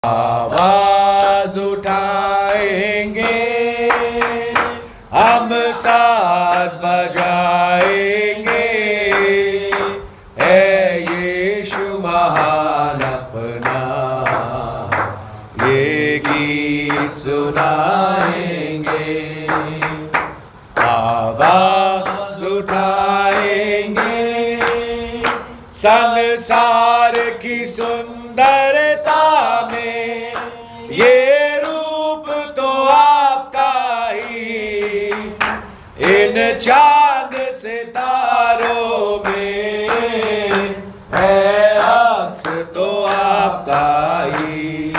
आवाज उठाएंगे, हम साज बजाएंगे, है यीशु महान अपना, ये गीत सुनाएंगे। आवाज उठाएंगे, संसार की सुंदरता में ये रूप तो आपका ही, इन चांद सितारों में है अक्स तो आपका ही।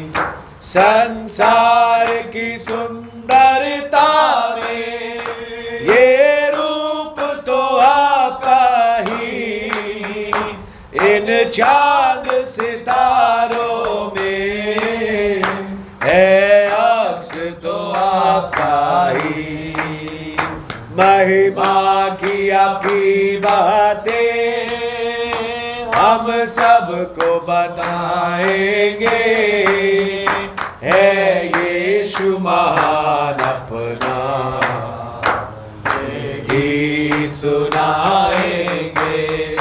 संसार की सुंदरता में ये रूप तो आपका ही, इन चांद सितारों में है अक्स तो आपका ही। महिमा की आपकी बातें हम सबको बताएंगे, है यीशु महान अपना, गीत सुनाएंगे।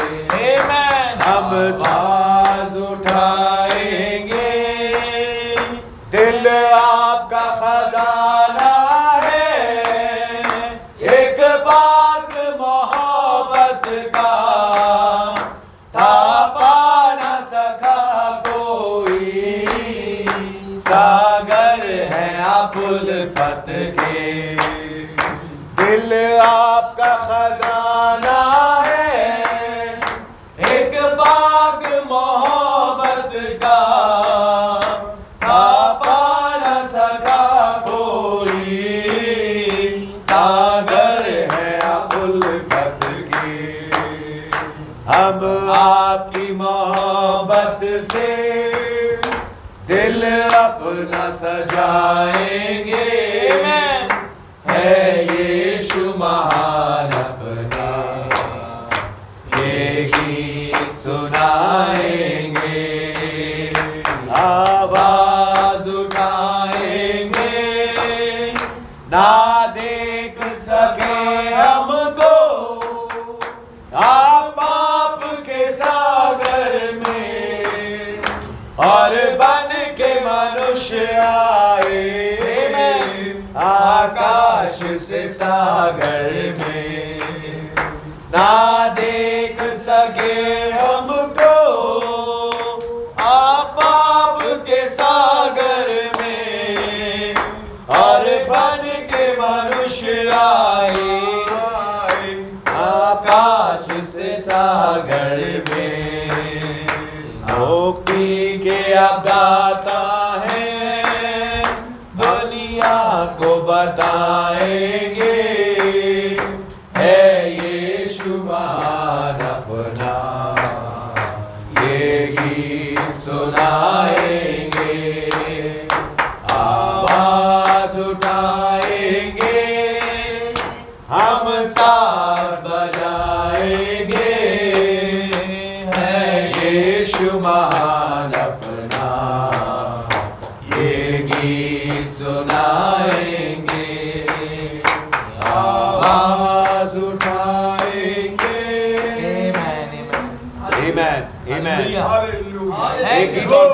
हम साज उठाएंगे, दिल आपका खजाना है, एक बाग मोहब्बत का था पा न सका कोई, सागर है आप उल्फत के। दिल आपका खजाना है, एक बाग मोहब्बत का था पा न सका कोई, सागर है आप उल्फत के। हम आपकी मोहब्बत से दिल अपना सजाएंगे, है यीशु महान अपना, ये गीत सुनाएंगे। आवाज उठाएंगे, ना देख सके हमको आप पाप के सागर में, और बन के मनुष्य आए आकाश से सागर में। ना देख सके हमको आप पाप के सागर में, और बन के मनुष्य आए आकाश से सागर में। मुक्ति के आप दाता हैं, दुनिया को बताएंगे, है यीशु महान अपना, ये गीत सुनाएंगे। आवाज उठाएंगे, हम साथ बजाएंगे, है यीशु महान अपना, ये गीत सुनाएंगे। आवाज उठाएंगे। Amen. Amen. एक गीत और।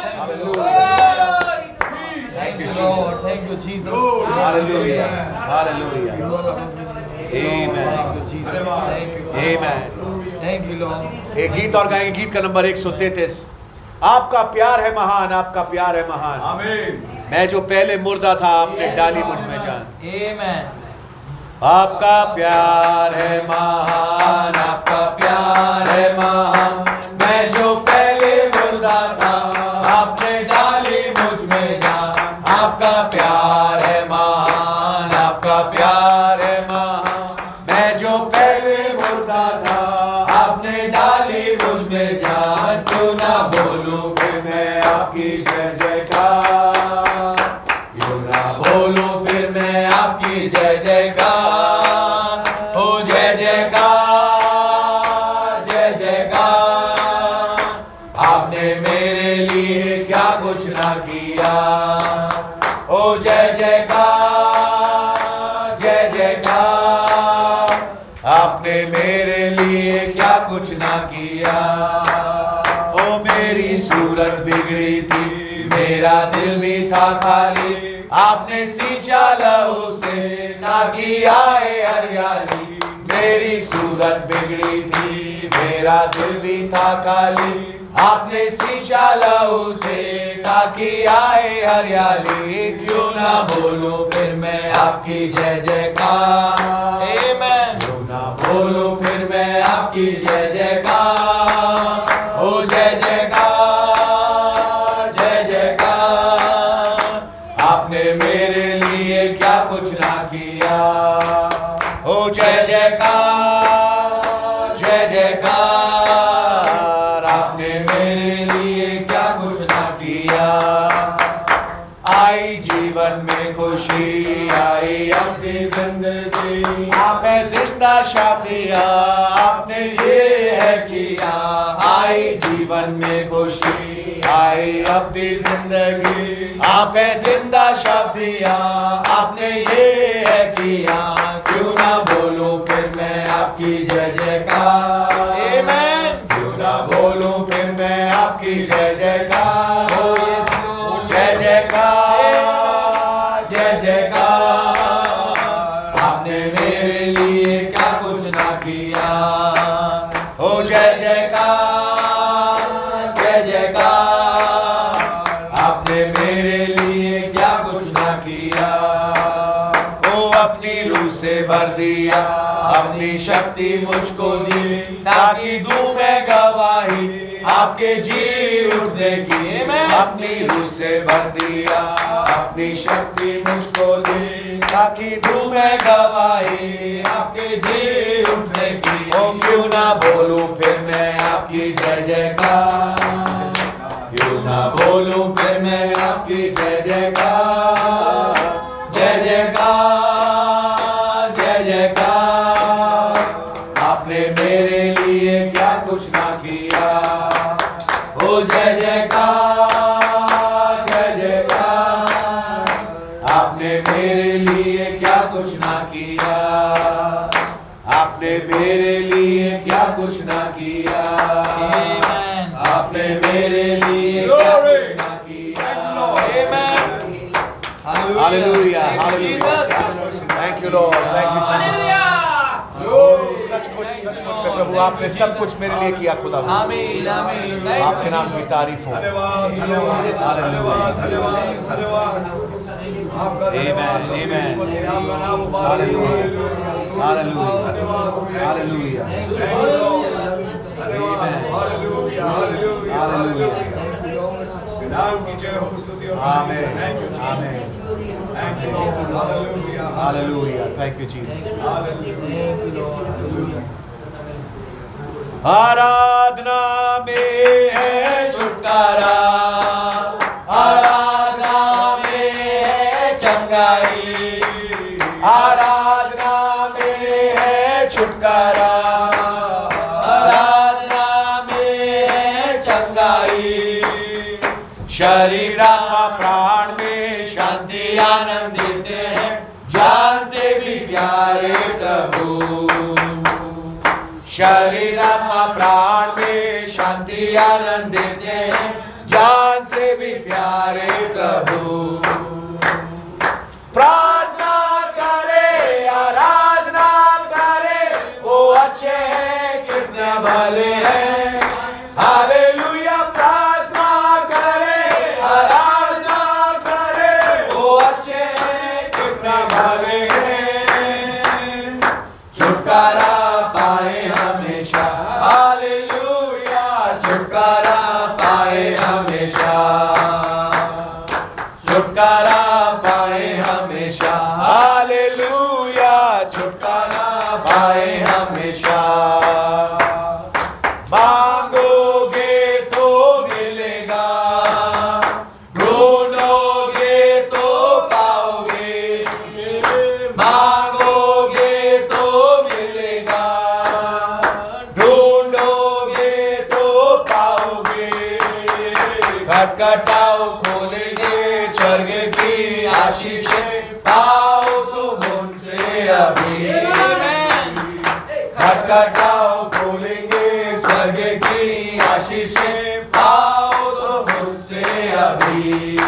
Thank you, Jesus. Thank you, Jesus. Hallelujah. Hallelujah. Amen. Thank you, Jesus. Thank you. Amen. Thank you, Lord. एक गीत और गाएंगे, गीत का नंबर 133। आपका प्यार है महान, आपका प्यार है महान। आमीन। मैं जो पहले मुर्दा था, आपने डाली मुझ में जान। Amen. आपका प्यार है महान, आपका प्यार है महान। मैं जो पहले मुर्दा था, आपने डाली मुझ में जान। आपका प्यार है महान, आपका प्यार है महान। मैं जो पहले मुर्दा था, आपने डाली मुझ में जान। क्यों ना बोलूं फिर मैं आपकी जय जयकार, क्यों ना बोलूं फिर मैं आपकी जय जयकार। ओ जय जयकार, जय जयकार। आपने मेरे लिए क्या कुछ ना ना किया। ओ जय जयकार, जय जयकार, आपने मेरे लिए क्या कुछ ना किया। ओ मेरी सूरत बिगड़ी थी, मेरा दिल भी था खाली, आपने सींचा लहू से ताकि आए हरियाली। मेरी सूरत बिगड़ी थी, मेरा दिल भी था खाली, आपने सींचा लहू से ताकि आए हरियाली। क्यों ना बोलूं फिर मैं आपकी जय जयकार, Amen. क्यों ना बोलूं फिर मैं आपकी जय जयकार। ओ जय जयकार, जय जयकार, आपने मेरे लिए क्या कुछ ना किया। ओ जय जयकार, जय जयकार, आपने मेरे लिए क्या कुछ ना किया। आई जीवन में खुशी, आई अपनी जिंदगी, आप है जिंदा शाफिया, आपने ये है किया। आई जीवन में खुशी, आई अपनी जिंदगी, आप है जिंदा शाफिया, आपने ये है किया। क्यों ना बोलूं फिर मैं आपकी जय जयकार। Amen. क्यों ना बोलूं फिर मैं आपकी जय जयकार। Oh, yes, Lord. जय जयकार, जय जयकार, आपने मेरे लिए क्या कुछ ना किया। ओ जय जयकार, जय जयकार, आपने मेरे लिए क्या कुछ ना किया। ओ अपनी रूह से भर दिया, अपनी शक्ति मुझको दी, ताकि दूं मैं गवाही आपके जी उठने की। अपनी रूह से भर दिया, अपनी शक्ति मुझको दी, ताकि दूं मैं गवाही आपके जी उठने की। ओ क्यों ना बोलूं फिर मैं आपकी जय जयकार, क्यों ना बोलूं फिर मैं आपकी जय जयकार। जय जयकार, जय जयकार, आपने मेरे लिए क्या कुछ ना किया। ओ जय जयकार, जय जयकार, आपने मेरे लिए क्या कुछ ना किया। आपने मेरे लिए क्या कुछ ना किया। Amen. आपने मेरे लिए क्या कुछ ना किया। Amen. Hallelujah, hallelujah. Thank you Lord, thank you Jesus. सच कुछ प्रभु आपने सब कुछ मेरे लिए किया खुदा। Amen. Amen. आपके नाम की तारीफ हो। Amen, amen. Hallelujah, hallelujah, hallelujah. Amen. Hallelujah. Amen. Amen. Hallelujah. Thank you Jesus. आराधना में है छुटकारा, आराधना में है चंगाई, आराधना में है छुटकारा, आराधना में है चंगाई। शरीर आत्मा प्राण में शांति आनंद देते हैं, जान से भी प्यारे प्रभु। शरीर आत्मा प्राण में शांति आनंद देते हैं, जान से भी प्यारे प्रभु। प्रार्थना करे, आराधना करे, वो अच्छे हैं कितने भले हैं। हालेलुया। प्रार्थना करे, आराधना करे, वो अच्छे हैं कितने भले हैं। छुटकारा पाए हमेशा, हालेलुया, छुटकारा पाए हमेशा, छुटकारा पाए हमेशा, हालेलुया, छुटकारा पाए हमेशा। मांगोगे तो मिलेगा, ढूंढोगे तो पाओगे, मांगोगे तो मिलेगा, ढूंढोगे तो पाओगे। खटखटाओ खोले कटाओ खोलेंगे स्वर्ग की आशीषें पाओ तो मुझसे अभी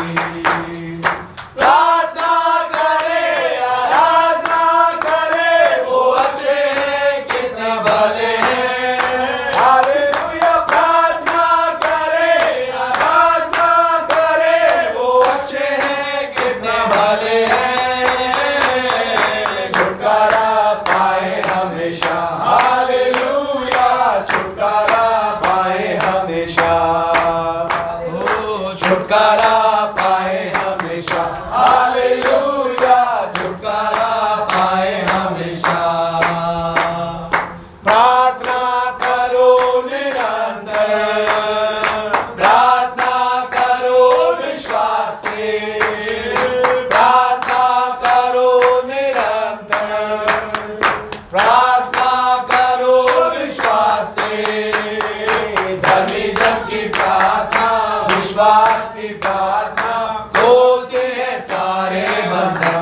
प्रार्थना करे आराधना करे वो अच्छे हैं कितने भले हैं हालेलुया प्रार्थना करे आराधना करे वो अच्छे हैं कितने भले हैं छुटकारा पाए हमेशा हालेलुया छुटकारा पाए हमेशा छुटकारा पाए हमेशा हालेलुया छुटकारा पाए हमेशा प्रार्थना करो निरंतर प्रार्थना करो विश्वास से प्रार्थना करो निरंतर प्रार्थना करो विश्वास से धर्मी जन की प्रार्थना विश्वास की प्रार्थना खोलते हैं सारे बंधन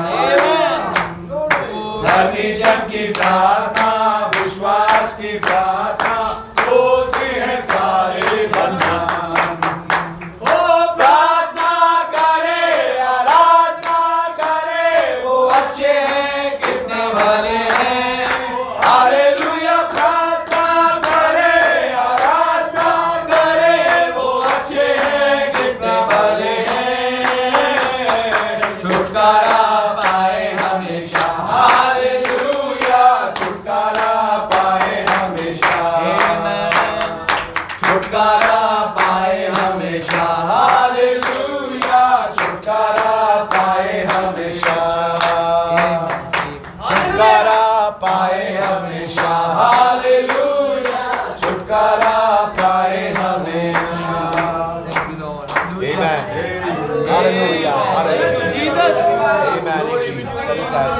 धर्मी जन की प्रार्थना विश्वास की प्रार्थना खोलते हैं सारे बंधन ओ प्रार्थना करे आराधना करे वो अच्छे हैं कितने भले हैं हालेलुया प्रार्थना करे आराधना करे वो अच्छे हैं कितने भले हैं छुटकारा पाए हमेशा हालेलुया छुटकारा पाए हमेशा छुटकारा पाए हमेशा हालेलुया छुटकारा पाए हमेशा छुटकारा पाए हमेशा हालेलुया छुटकारा पाए हमेशा Amen. Hallelujah. Hallelujah. Jesus. Amen. एक तरीका है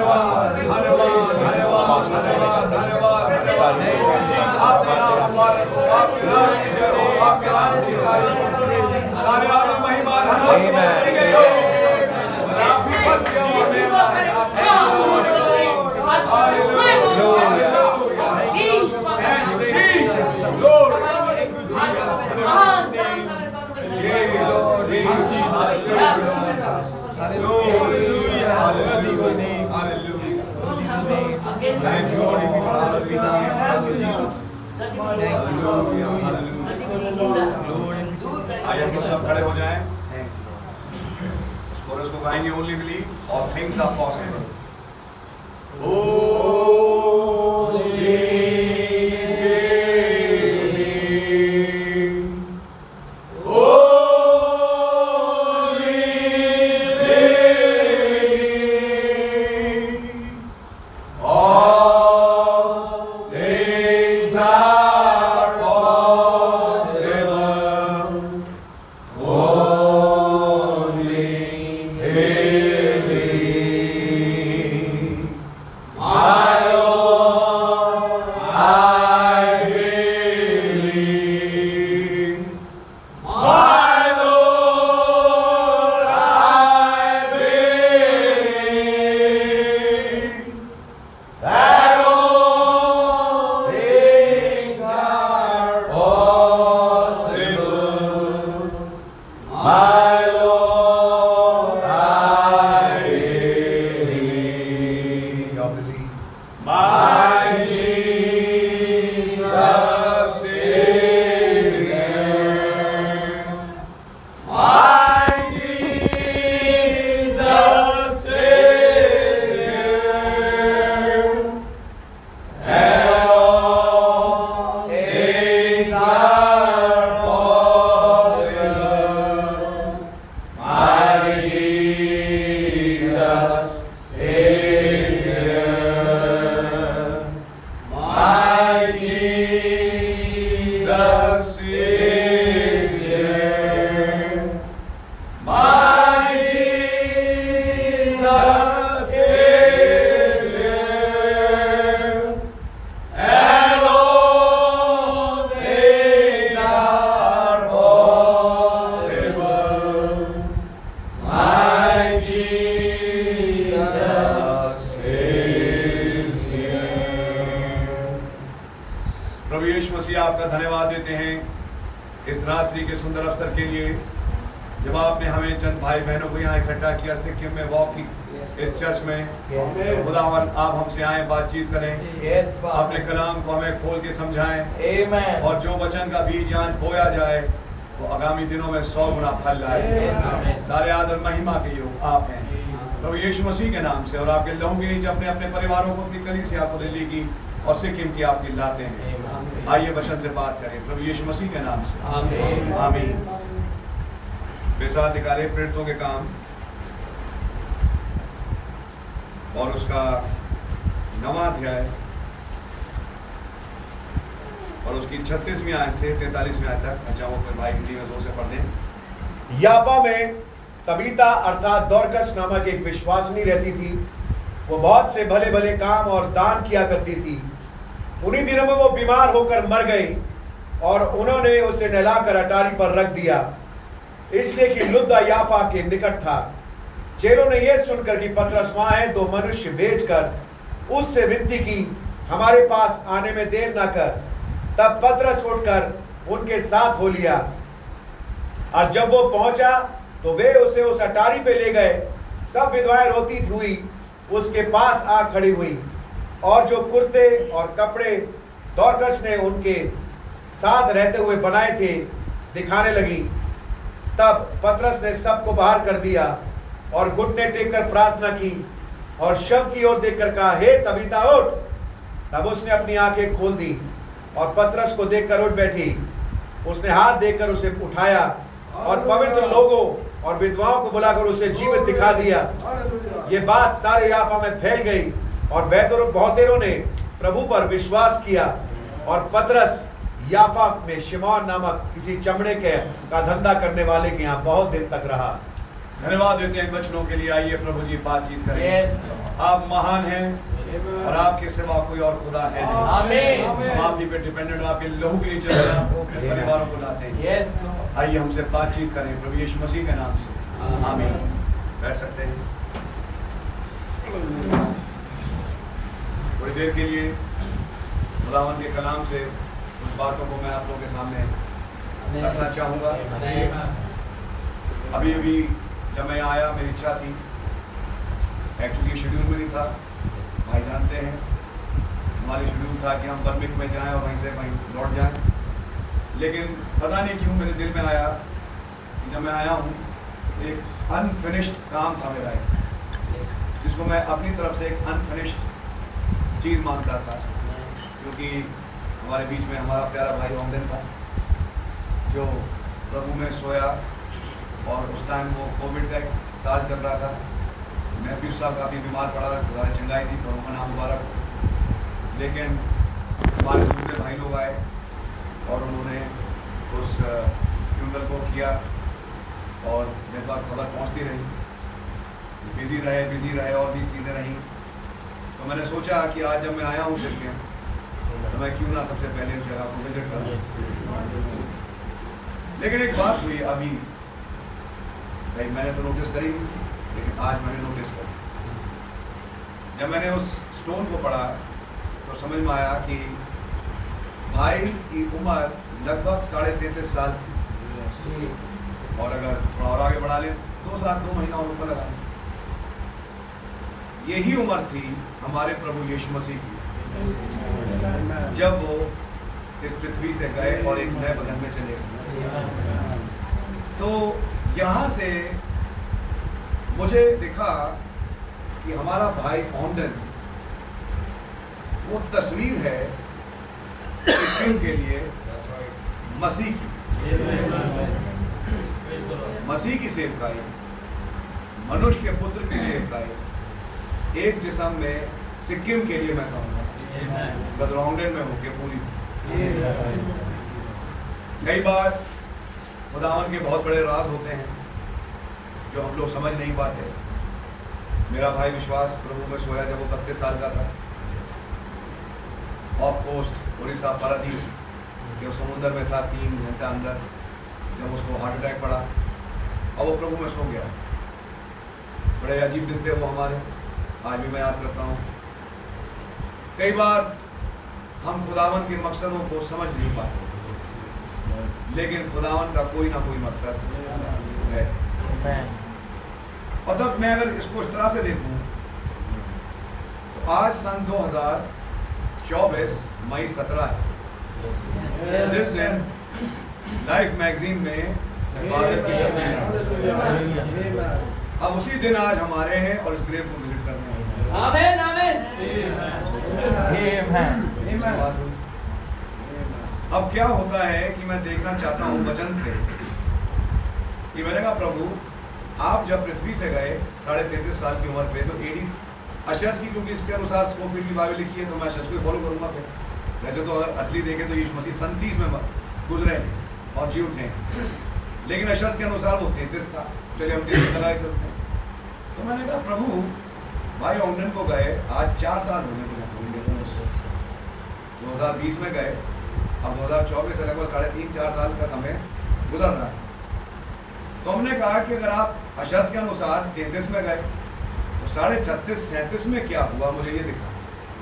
आइए हम सब खड़े हो जाएं उस कोरस को गाएंगे only believe all things are possible आपका धन्यवाद देते हैं इस रात्रि के सुंदर अवसर के लिए, जब आपने हमें चंद भाई बहनों को यहाँ इकट्ठा किया सिक्किम में वॉक की इस चर्च में। खुदावन आप हमसे आए, बातचीत करें, अपने कलाम को हमें खोल के समझाएं, और जो वचन का बीज यहाँ बोया जाए वो आगामी दिनों में 100 गुना फल लाए। सारे आदर महिमा के योग आप हैं प्रभु यीशु मसीह के नाम से, और आपके लहू के नीचे अपने अपने परिवारों को, अपनी कलीसिया को, दिल्ली की और सिक्किम की आपकी लाते हैं। आइए वचन से बात करें प्रभु यीशु मसीह के नाम से, आमीन। बेसात अधिकारी प्रेरितों के काम और उसका 9वां अध्याय और उसकी 36वीं आयत से 43वीं आयत तक। अच्छा वो फिर भाई हिंदी में जोर से पढ़ दें। याफा में तबीता अर्थात दोरकस नामक एक विश्वासिनी रहती थी। वो बहुत से भले भले काम और दान किया करती थी। उन्हीं दिनों में वो बीमार होकर मर गई और उन्होंने उसे नहलाकर अटारी पर रख दिया, इसलिए कि लुद्दा याफा के निकट था। चेलों ने यह सुनकर कि पतरस वहां है, तो मनुष्य भेजकर उससे विनती की, हमारे पास आने में देर न कर। तब पतरस उठकर उनके साथ हो लिया, और जब वो पहुंचा तो वे उसे उस अटारी पे ले गए। सब विधवाएं रोती हुई उसके पास आ खड़ी हुई, और जो कुर्ते और कपड़े दोरकस ने उनके साथ रहते हुए बनाए थे दिखाने लगी। तब पतरस ने सबको बाहर कर दिया और घुटने टेककर प्रार्थना की और शव की ओर देखकर कहा, हे तबीता उठ। तब उसने अपनी आंखें खोल दी और पतरस को देखकर उठ बैठी। उसने हाथ देकर उसे उठाया और पवित्र लोगों और विधवाओं को बुलाकर उसे जीवित दिखा दिया। ये बात सारे याफा में फैल गई और बहुतेरों ने प्रभु पर विश्वास किया। और पतरस याफा में शिमोन नामक किसी चमड़े के का धंधा करने वाले के यहाँ बहुत दिन तक रहा। धन्यवाद देते हैं बचनों के लिए। आइए प्रभु जी बातचीत करें। आप महान हैं और आपके सिवा कोई और खुदा है नहीं। हम आप ही पे डिपेंडेंट, आपके लहू के नीचे अपने परिवारों को लाते हैं। आइए हमसे बातचीत करें प्रभु यीशु मसीह के नाम से, आमीन। बैठ सकते हैं। थोड़ी देर के लिए खुदावंद के कलाम से उन बातों को मैं आप लोगों के सामने रखना चाहूँगा। अभी अभी जब मैं आया, मेरी इच्छा थी, एक्चुअली शेड्यूल में नहीं था, भाई जानते हैं हमारी शेड्यूल था कि हम बर्मिंघम में जाएं और वहीं से वहीं लौट जाएं। लेकिन पता नहीं क्यों मेरे दिल में आया कि जब मैं आया हूँ, एक अनफिनिश्ड काम था मेरा, जिसको मैं अपनी तरफ से एक अनफिनिश्ड चीज़ मानता था, क्योंकि हमारे बीच में हमारा प्यारा भाई रोंगन था जो प्रभु में सोया, और उस टाइम वो कोविड का एक साल चल रहा था। मैं भी उस साल काफ़ी बीमार पड़ा, खुदा ने चंगाई थी, प्रभु का नाम मुबारक हो। लेकिन हमारे दूसरे भाई लोग आए और उन्होंने उस फ्यूनरल को किया और मेरे पास खबर पहुंचती रही, बिज़ी रहे और भी चीज़ें रहीं। तो मैंने सोचा कि आज जब मैं आया हूँ सिक्किम, तो मैं क्यों ना सबसे पहले उस जगह को विजिट करूँ। लेकिन एक बात हुई अभी, भाई मैंने तो नोटिस करी नहीं थी, लेकिन आज मैंने नोटिस करी। जब मैंने उस स्टोन को पढ़ा तो समझ में आया कि भाई की उम्र लगभग 33.5 साल थी, और अगर थोड़ा और आगे बढ़ा लें 2 साल 2 महीना और ऊपर लगा, यही उम्र थी हमारे प्रभु यीशु मसीह की जब वो इस पृथ्वी से गए और एक नए बदन में चले गए। तो यहाँ से मुझे दिखा कि हमारा भाई ऑन्डन वो तस्वीर है सिक्किम के लिए मसीह की, मसीह की सेवकाई, मनुष्य के पुत्र की सेवकाई एक जिस्म में सिक्किम के लिए मैं कहूँगा बदरौंगन में होके पूरी। कई बार खुदावन के बहुत बड़े राज होते हैं जो हम लोग समझ नहीं पाते। मेरा भाई विश्वास प्रभु में सोया जब वो 32 साल का था, ऑफ कोस्ट उड़ीसा पारादीप के समुद्र में था 3 घंटा अंदर, जब उसको हार्ट अटैक पड़ा और वो प्रभु में सो गया। बड़े अजीब दिन थे वो हमारे, आज भी मैं याद करता हूँ। कई बार हम खुदावन के मकसदों को समझ नहीं पाते। लेकिन खुदावन का कोई ना कोई मकसद है। Amen. और तब मैं अगर इसको इस तरह से देखूं तो आज सन 2024 मई 17 है, जिस दिन लाइफ मैगजीन में बादल की तस्वीर है। अब उसी दिन आज हमारे हैं और इस ग्रेव को विजिट करने हैं। आमीन आमीन Amen. अब क्या होता है कि मैं देखना चाहता हूँ वचन से कि मैंने कहा प्रभु आप जब पृथ्वी से गए 33.5 साल की उम्र पे, तो एडी अशर्स की, क्योंकि इसके अनुसार स्कोफिल्ड की बाइबल लिखी है तो मैं अशर्स को फॉलो करूंगा। फिर वैसे तो अगर असली देखें तो यीशु मसीह 37 में गुजरे हैं और जी उठे हैं, लेकिन अशर्स के अनुसार वो 33 था। चलिए हम 33 लगा के चलते हैं। तो मैंने कहा प्रभु भाई ऑनलाइन को गए आज 4 साल हो गए, 2020 में गए, अब 2024 से लगभग 3.5-4 साल का समय गुजर रहा है। तो हमने कहा कि अगर आप अशर्स के अनुसार 33 में गए तो 36.5-37 में क्या हुआ, मुझे ये दिखा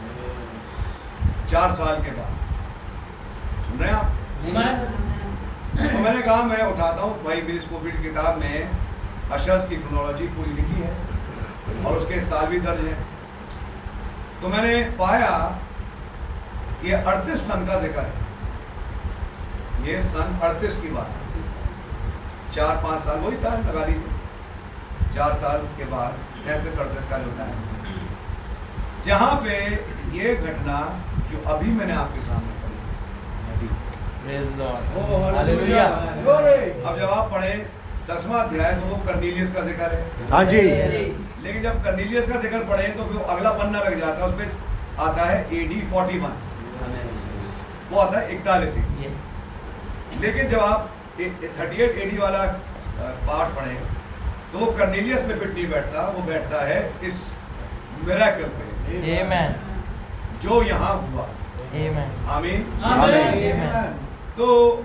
4 साल के बाद। सुन रहे हैं आप? तो मैंने कहा मैं उठाता हूँ भाई, मेरी स्कोफिल्ड की किताब में अशर्स की क्रोनोलॉजी पूरी लिखी है और उसके साल भी दर्ज हैं। तो मैंने पाया कि 38 सन का जिक्र है, ये सन 38 की बात है। 4-5 साल वही टाइम लगा लीजिए, 4 साल के बाद 37-38 का जो टाइम, जहाँ पे ये घटना जो अभी मैंने आपके सामने पढ़ी। Praise Lord. Oh, Hallelujah. अब जब आप पढ़े 10वां अध्याय तो वो कर्नीलियस का जिक्र है। हाँ जी। लेकिन जब कर्नीलियस का जिक्र पढ़े तो फिर अगला पन्ना लग जाता है, उस पर आता है AD 41, वो आता है 41। Yes. लेकिन जब आप 38 AD वाला पार्ट पढ़े तो वो कर्नीलियस पे फिट नहीं बैठता, वो बैठता है इस मिरेकल पे Amen. जो यहाँ हुआ। Amen. आमीन। Amen. तो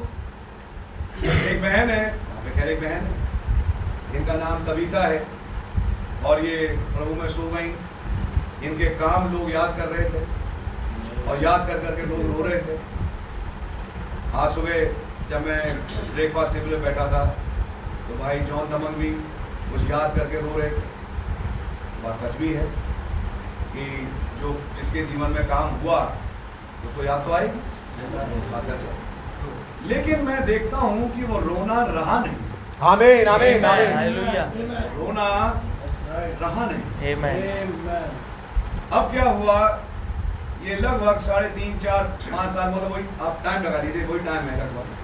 एक बहन है, खैर एक बहन है, इनका नाम तबीता है और ये प्रभु में सो गई। इनके काम लोग याद कर रहे थे और याद कर करके लोग रो रहे थे। आज सुबह जब मैं ब्रेकफास्ट टेबल पे बैठा था तो भाई जॉन तमंग भी कुछ याद करके रो रहे थे। बात सच भी है कि जो जिसके जीवन में काम हुआ उसको याद तो आएगी, बात सच है। लेकिन मैं देखता हूँ कि वो रोना रहा नहीं। आमीन आमीन आमीन। Hallelujah. रोना रहा नहीं। Amen. अब क्या हुआ, ये लगभग 3.5-4-5 साल, मतलब वही आप टाइम लगा लीजिए, वही टाइम है लगभग,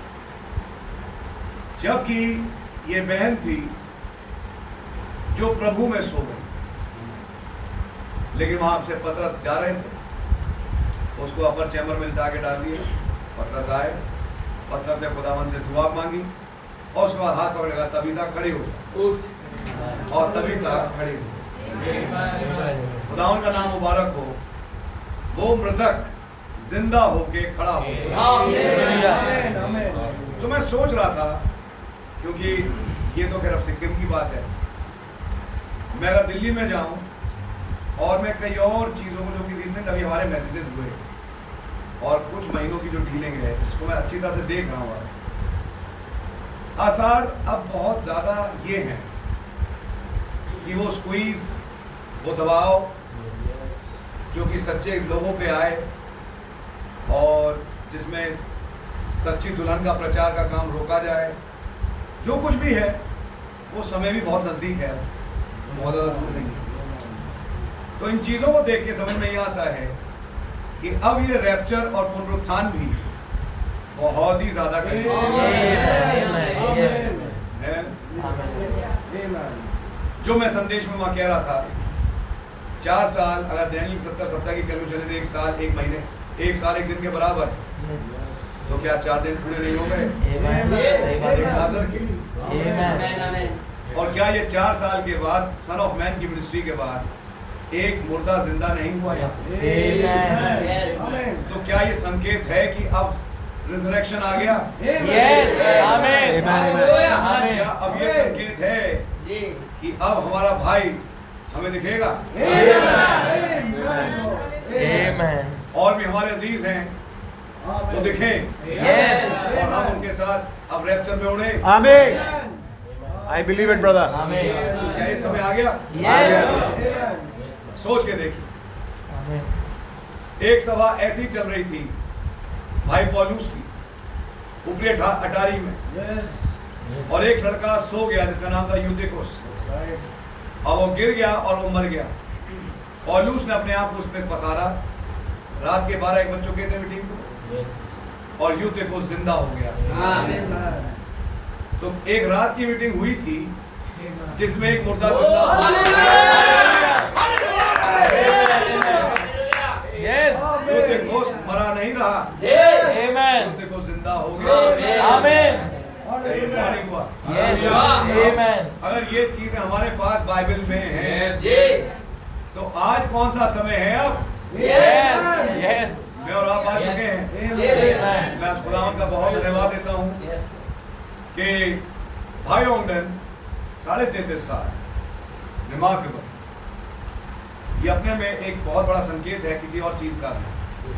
जबकि ये बहन थी जो प्रभु में सो गई। लेकिन वहां से पतरस जा रहे थे, उसको अपर चैम्बर में लिटा के डाल दिए। पतरस आए, पतरस ने खुदावन से दुआ मांगी और उसके बाद हाथ पकड़ेगा, तबीता खड़ी हो जा, और तबीता खड़ी हो। खुदावन का नाम मुबारक हो। वो मृतक जिंदा होके खड़ा हो गया। तो मैं सोच रहा था, क्योंकि ये तो खैर अब सिक्किम की बात है, मैं अगर दिल्ली में जाऊं और मैं कई और चीज़ों को जो कि रिसेंट अभी हमारे मैसेजेस हुए और कुछ महीनों की जो डीलिंग है इसको मैं अच्छी तरह से देख रहा हूँ, आसार अब बहुत ज़्यादा ये हैं कि वो स्क्वीज, वो दबाव जो कि सच्चे लोगों पे आए और जिसमें सच्ची दुल्हन का प्रचार का काम रोका जाए, जो कुछ भी है वो समय भी बहुत नज़दीक है, बहुत ज़्यादा दूर नहीं है। तो इन चीज़ों को देख के समझ में ये आता है कि अब ये रैप्चर और पुनरुत्थान भी बहुत ही ज़्यादा करीब है। जो मैं संदेश में वहाँ कह रहा था, 4 साल अगर दैनिक 70 सप्ताह की कैलकुलेशन चले, 1 साल 1 महीने, 1 साल 1 दिन के बराबर है, तो क्या 4 दिन पूरे नहीं हो गए नाज़र के? और क्या ये 4 साल के बाद सन ऑफ मैन की मिनिस्ट्री के बाद एक मुर्दा जिंदा नहीं हुआ यहाँ? तो क्या ये संकेत है कि अब रिजरेक्शन आ गया? क्या अब ये संकेत है कि अब हमारा भाई हमें दिखेगा? Amen. और भी हमारे अजीज हैं वो दिखें Yes. और हम उनके साथ अब रैप्चर में उड़े। Amen. I believe it, brother. क्या ये समय आ गया? Yes. सोच के देखिए, Amen. एक सभा ऐसी चल रही थी भाई पौलुस की ऊपरी अटारी में, Yes. और एक लड़का सो गया जिसका नाम था यूतिकुस, Right. और वो गिर गया और वो मर गया। पौलुस ने अपने आप को उस पर पसारा। रात के 12-1 बज चुके थे मीटिंग को, और यूतिकुस जिंदा हो गया। Amen. तो एक रात की मीटिंग हुई थी Amen. जिसमें एक मुर्दा जिंदा हो Yes. यूतिकुस मरा नहीं रहा, Amen. यूतिकुस जिंदा हो गया। Amen. कहीं पानी हुआ। Yes. Amen. अगर ये चीजें हमारे पास बाइबल में हैं, तो आज कौन सा समय है? अब Yes. Yes. मैं और आप आ चुके हैं। Amen. मैं खुदावन का बहुत धन्यवाद देता हूँ कि भाई ओंगडन 33.5 साल रिमार्केबल, ये अपने में एक बहुत बड़ा संकेत है किसी और चीज का नहीं।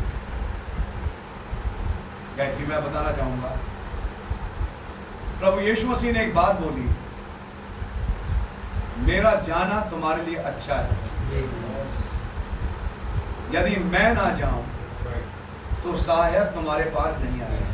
बैटरी मैं बताना चाहूंगा, प्रभु यीशु मसीह ने एक बात बोली, मेरा जाना तुम्हारे लिए अच्छा है, यदि मैं ना जाऊं तो साहब तुम्हारे पास नहीं आएगा।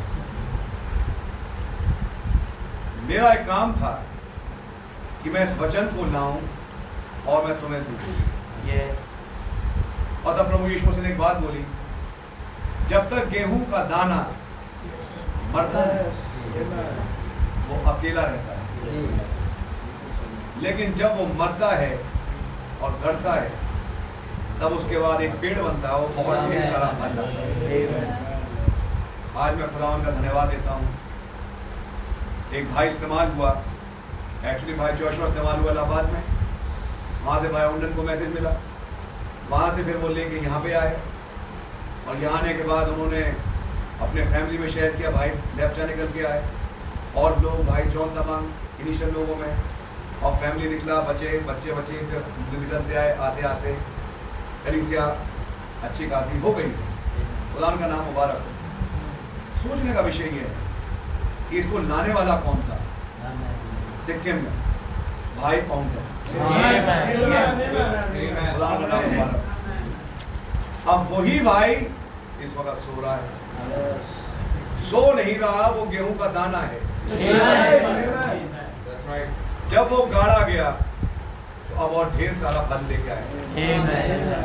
मेरा एक काम था कि मैं इस वचन को लाऊं और मैं तुम्हें दूं। Yes. और तब प्रभु यीशु मसीह ने एक बात बोली, जब तक गेहूं का दाना मरता है वो अकेला रहता है, लेकिन जब वो मरता है और गड़ता है तब उसके बाद एक पेड़ बनता है, वो बहुत ढेर सारा फल लाता है। आज मैं खुदावन का धन्यवाद देता हूँ। एक भाई इस्तेमाल हुआ, एक्चुअली भाई जोशुआ इस्तेमाल हुआ इलाहाबाद में, वहाँ से भाई ओंडन को मैसेज मिला, वहाँ से फिर वो लेके यहाँ पे आए, और यहाँ आने के बाद उन्होंने अपने फैमिली में शेयर किया, भाई लेप्चा निकल के आए, और लोग भाई जॉन तमाम इनिशियल लोगों में, और फैमिली निकला, बच्चे निकलते आए, आते आते कलीसिया अच्छी खासी हो गई। खुदा का नाम मुबारक हो। सोचने का विषय ये है कि इसको लाने वाला कौन था? सिक्किम में भाई ओंगडन। खुदा का नाम मुबारक। अब वही भाई इस वक्त सो रहा है, सो नहीं रहा, वो गेहूं का दाना है। जब वो गाड़ा गया तो अब और ढेर सारा फल लेके आए।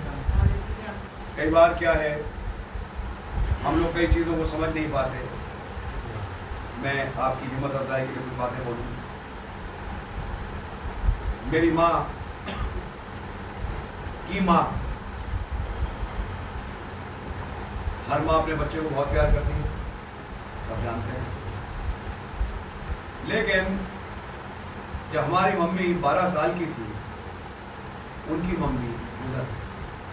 कई बार क्या है, हम लोग कई चीजों को समझ नहीं पाते। मैं आपकी हिम्मत अफजाई के लिए कुछ बातें बोलूं। मेरी माँ की माँ, हर माँ अपने बच्चे को बहुत प्यार करती है, सब जानते हैं, लेकिन जब हमारी मम्मी 12 साल की थी, उनकी मम्मी गुजर गई।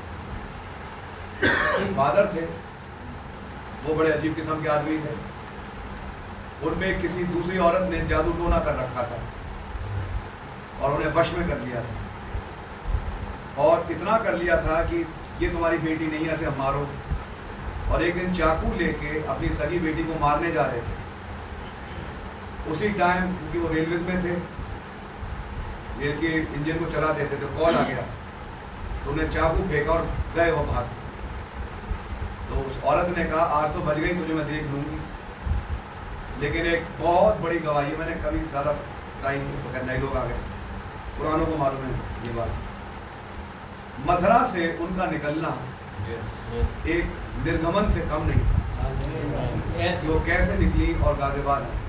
फादर थे, वो बड़े अजीब किस्म के आदमी थे, उनमें किसी दूसरी औरत ने जादू टोना कर रखा था और उन्हें वश में कर लिया था, और इतना कर लिया था कि ये तुम्हारी बेटी नहीं है, इसे हम मारो। और एक दिन चाकू लेके अपनी सगी बेटी को मारने जा रहे थे। उसी टाइम, क्योंकि वो रेलवे में थे, रेल के इंजन को चलाते थे, तो कॉल आ गया, तो उन्हें चाकू फेंका और गए वो भाग। तो उस औरत ने कहा, आज तो बच गई, तुझे मैं देख लूंगी। लेकिन एक बहुत बड़ी गवाही, मैंने कभी ज़्यादा टाइम तो नए लोग आ गए, पुरानों को मालूम है ये बात। मथुरा से उनका निकलना एक निर्गमन से कम नहीं था। वो कैसे निकली और गाजियाबाद है,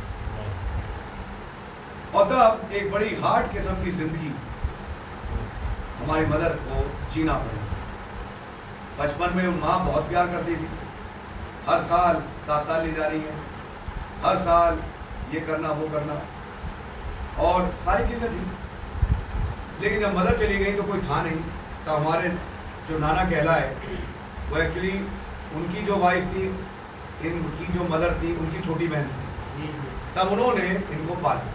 और तब एक बड़ी हार्ड किस्म की जिंदगी हमारी मदर को जीना पड़ी। बचपन में माँ बहुत प्यार करती थी, हर साल 7 साल ले जा रही है, हर साल ये करना वो करना, और सारी चीज़ें थी। लेकिन जब मदर चली गई तो कोई था नहीं। तो हमारे जो नाना कहलाए, वो एक्चुअली उनकी जो वाइफ थी, इनकी जो मदर थी, उनकी छोटी बहन थी। तब उन्होंने इनको पाला।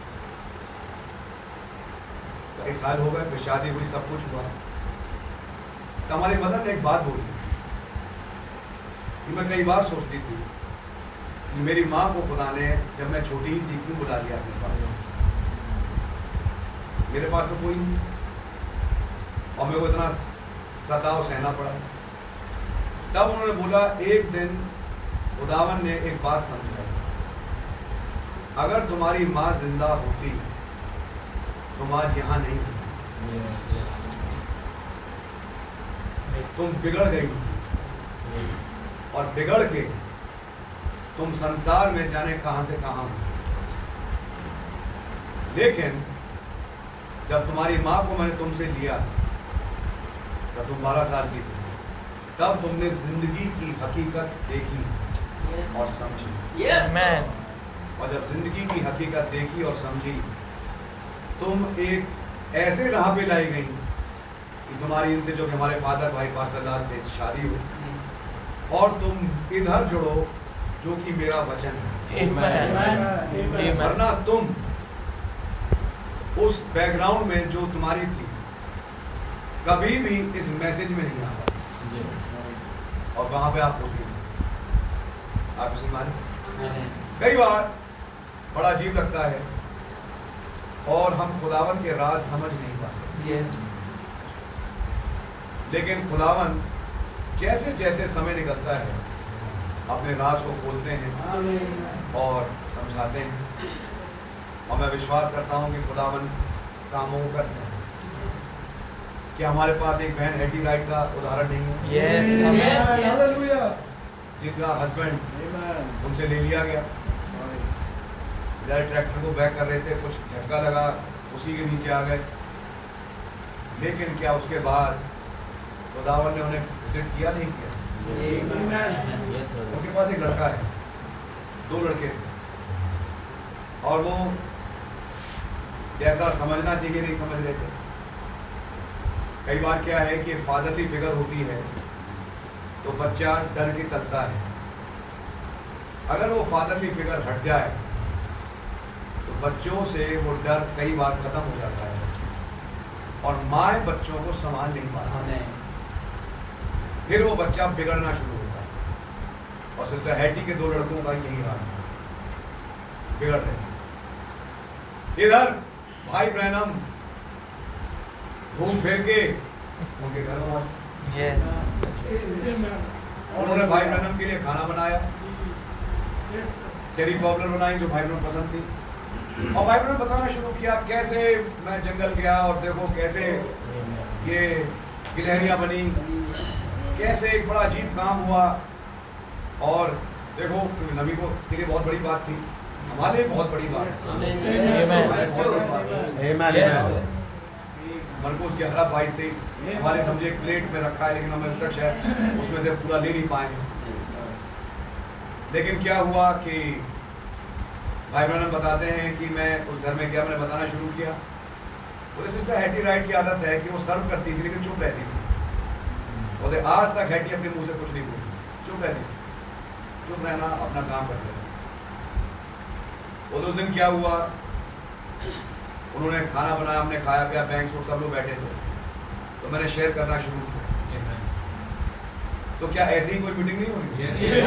कई साल हो गए, फिर शादी हुई, सब कुछ हुआ। तो हमारी मदर ने एक बात बोली कि मैं कई बार सोचती थी कि मेरी माँ को खुदा ने जब मैं छोटी ही थी क्यों बुला लिया अपने पास। मेरे पास तो कोई नहीं और मेरे को इतना सताव सहना पड़ा। तब उन्होंने बोला, एक दिन खुदावन ने एक बात समझाई, अगर तुम्हारी माँ जिंदा होती तुम आज यहाँ नहीं होती, तुम बिगड़ गई होती और बिगड़ के तुम संसार में जाने कहां से कहां हो। लेकिन जब तुम्हारी माँ को मैंने तुमसे लिया जब तुम 12 साल की थी, तब तुमने जिंदगी की हकीकत देखी और समझी। Amen. और जब जिंदगी की हकीकत देखी और समझी, तुम एक ऐसे राह पे लाई गई कि तुम्हारी इनसे जो कि हमारे फादर भाई पास्टर लाल थे शादी हो और तुम इधर जुड़ो जो कि मेरा वचन है। Amen. Amen. वरना तुम उस बैकग्राउंड में जो तुम्हारी थी कभी भी इस मैसेज में नहीं आता और वहां पे आप होती नहीं। आप इसे माने कई बार बड़ा अजीब लगता है और हम खुदावन के राज समझ नहीं पाते। लेकिन खुदावन जैसे जैसे समय निकलता है अपने राज को खोलते हैं और समझाते हैं और मैं विश्वास करता हूं कि खुदावन कामों को करते हैं। क्या हमारे पास एक बहन हेटी राइट का उदाहरण नहीं है? Yes. जिनका हस्बैंड उनसे ले लिया गया, ट्रैक्टर को बैक कर रहे थे, कुछ झटका लगा, उसी के नीचे आ गए। लेकिन क्या उसके बाद खुदावन ने उन्हें विजिट किया नहीं किया? उनके पास एक लड़का है, 2 लड़के थे और वो जैसा समझना चाहिए नहीं समझ रहे थे। कई बार क्या है कि फादरली फिगर होती है तो बच्चा डर के चलता है। अगर वो फादरली फिगर हट जाए तो बच्चों से वो डर कई बार खत्म हो जाता है और माँ बच्चों को संभाल नहीं पाती, फिर वो बच्चा बिगड़ना शुरू होता है। और सिस्टर हैटी के 2 लड़कों का यही हाल है, बिगड़ रहे। इधर भाई ब्रैनम घूम फिर के उनके घर पहुंचे। Yes. उन्होंने भाई ब्रैनम के लिए खाना बनाया, चेरी कॉबलर बनाई जो भाई ब्रैनम पसंद थी और भाई ब्रैनम बताना शुरू किया कैसे मैं जंगल गया और देखो कैसे ये गिलहरियां बनी, कैसे एक बड़ा अजीब काम हुआ। और देखो नबी को के लिए बहुत बड़ी बात थी, हमारे लिए बहुत बड़ी बात Amen. मरकुस 11:22-23 हमारे समझे एक प्लेट में रखा है, लेकिन हम अभी तक शायद उसमें से पूरा ले नहीं पाए। लेकिन क्या हुआ कि भाई ब्रैनम बताते हैं कि मैं उस घर में गया, मैंने बताना शुरू किया। बोले सिस्टर हैटी राइट की आदत है कि वो सर्व करती थी लेकिन चुप रहती थी। बोले आज तक हैटी अपने मुंह से कुछ नहीं बोली, चुप रहती थी, चुप रहना, अपना काम करते रहे। वो उस दिन क्या हुआ, उन्होंने खाना बनाया, हमने खाया पिया, बैंक से सब लोग बैठे थे, तो मैंने शेयर करना शुरू किया। तो क्या ऐसी ही कोई मीटिंग नहीं होनी?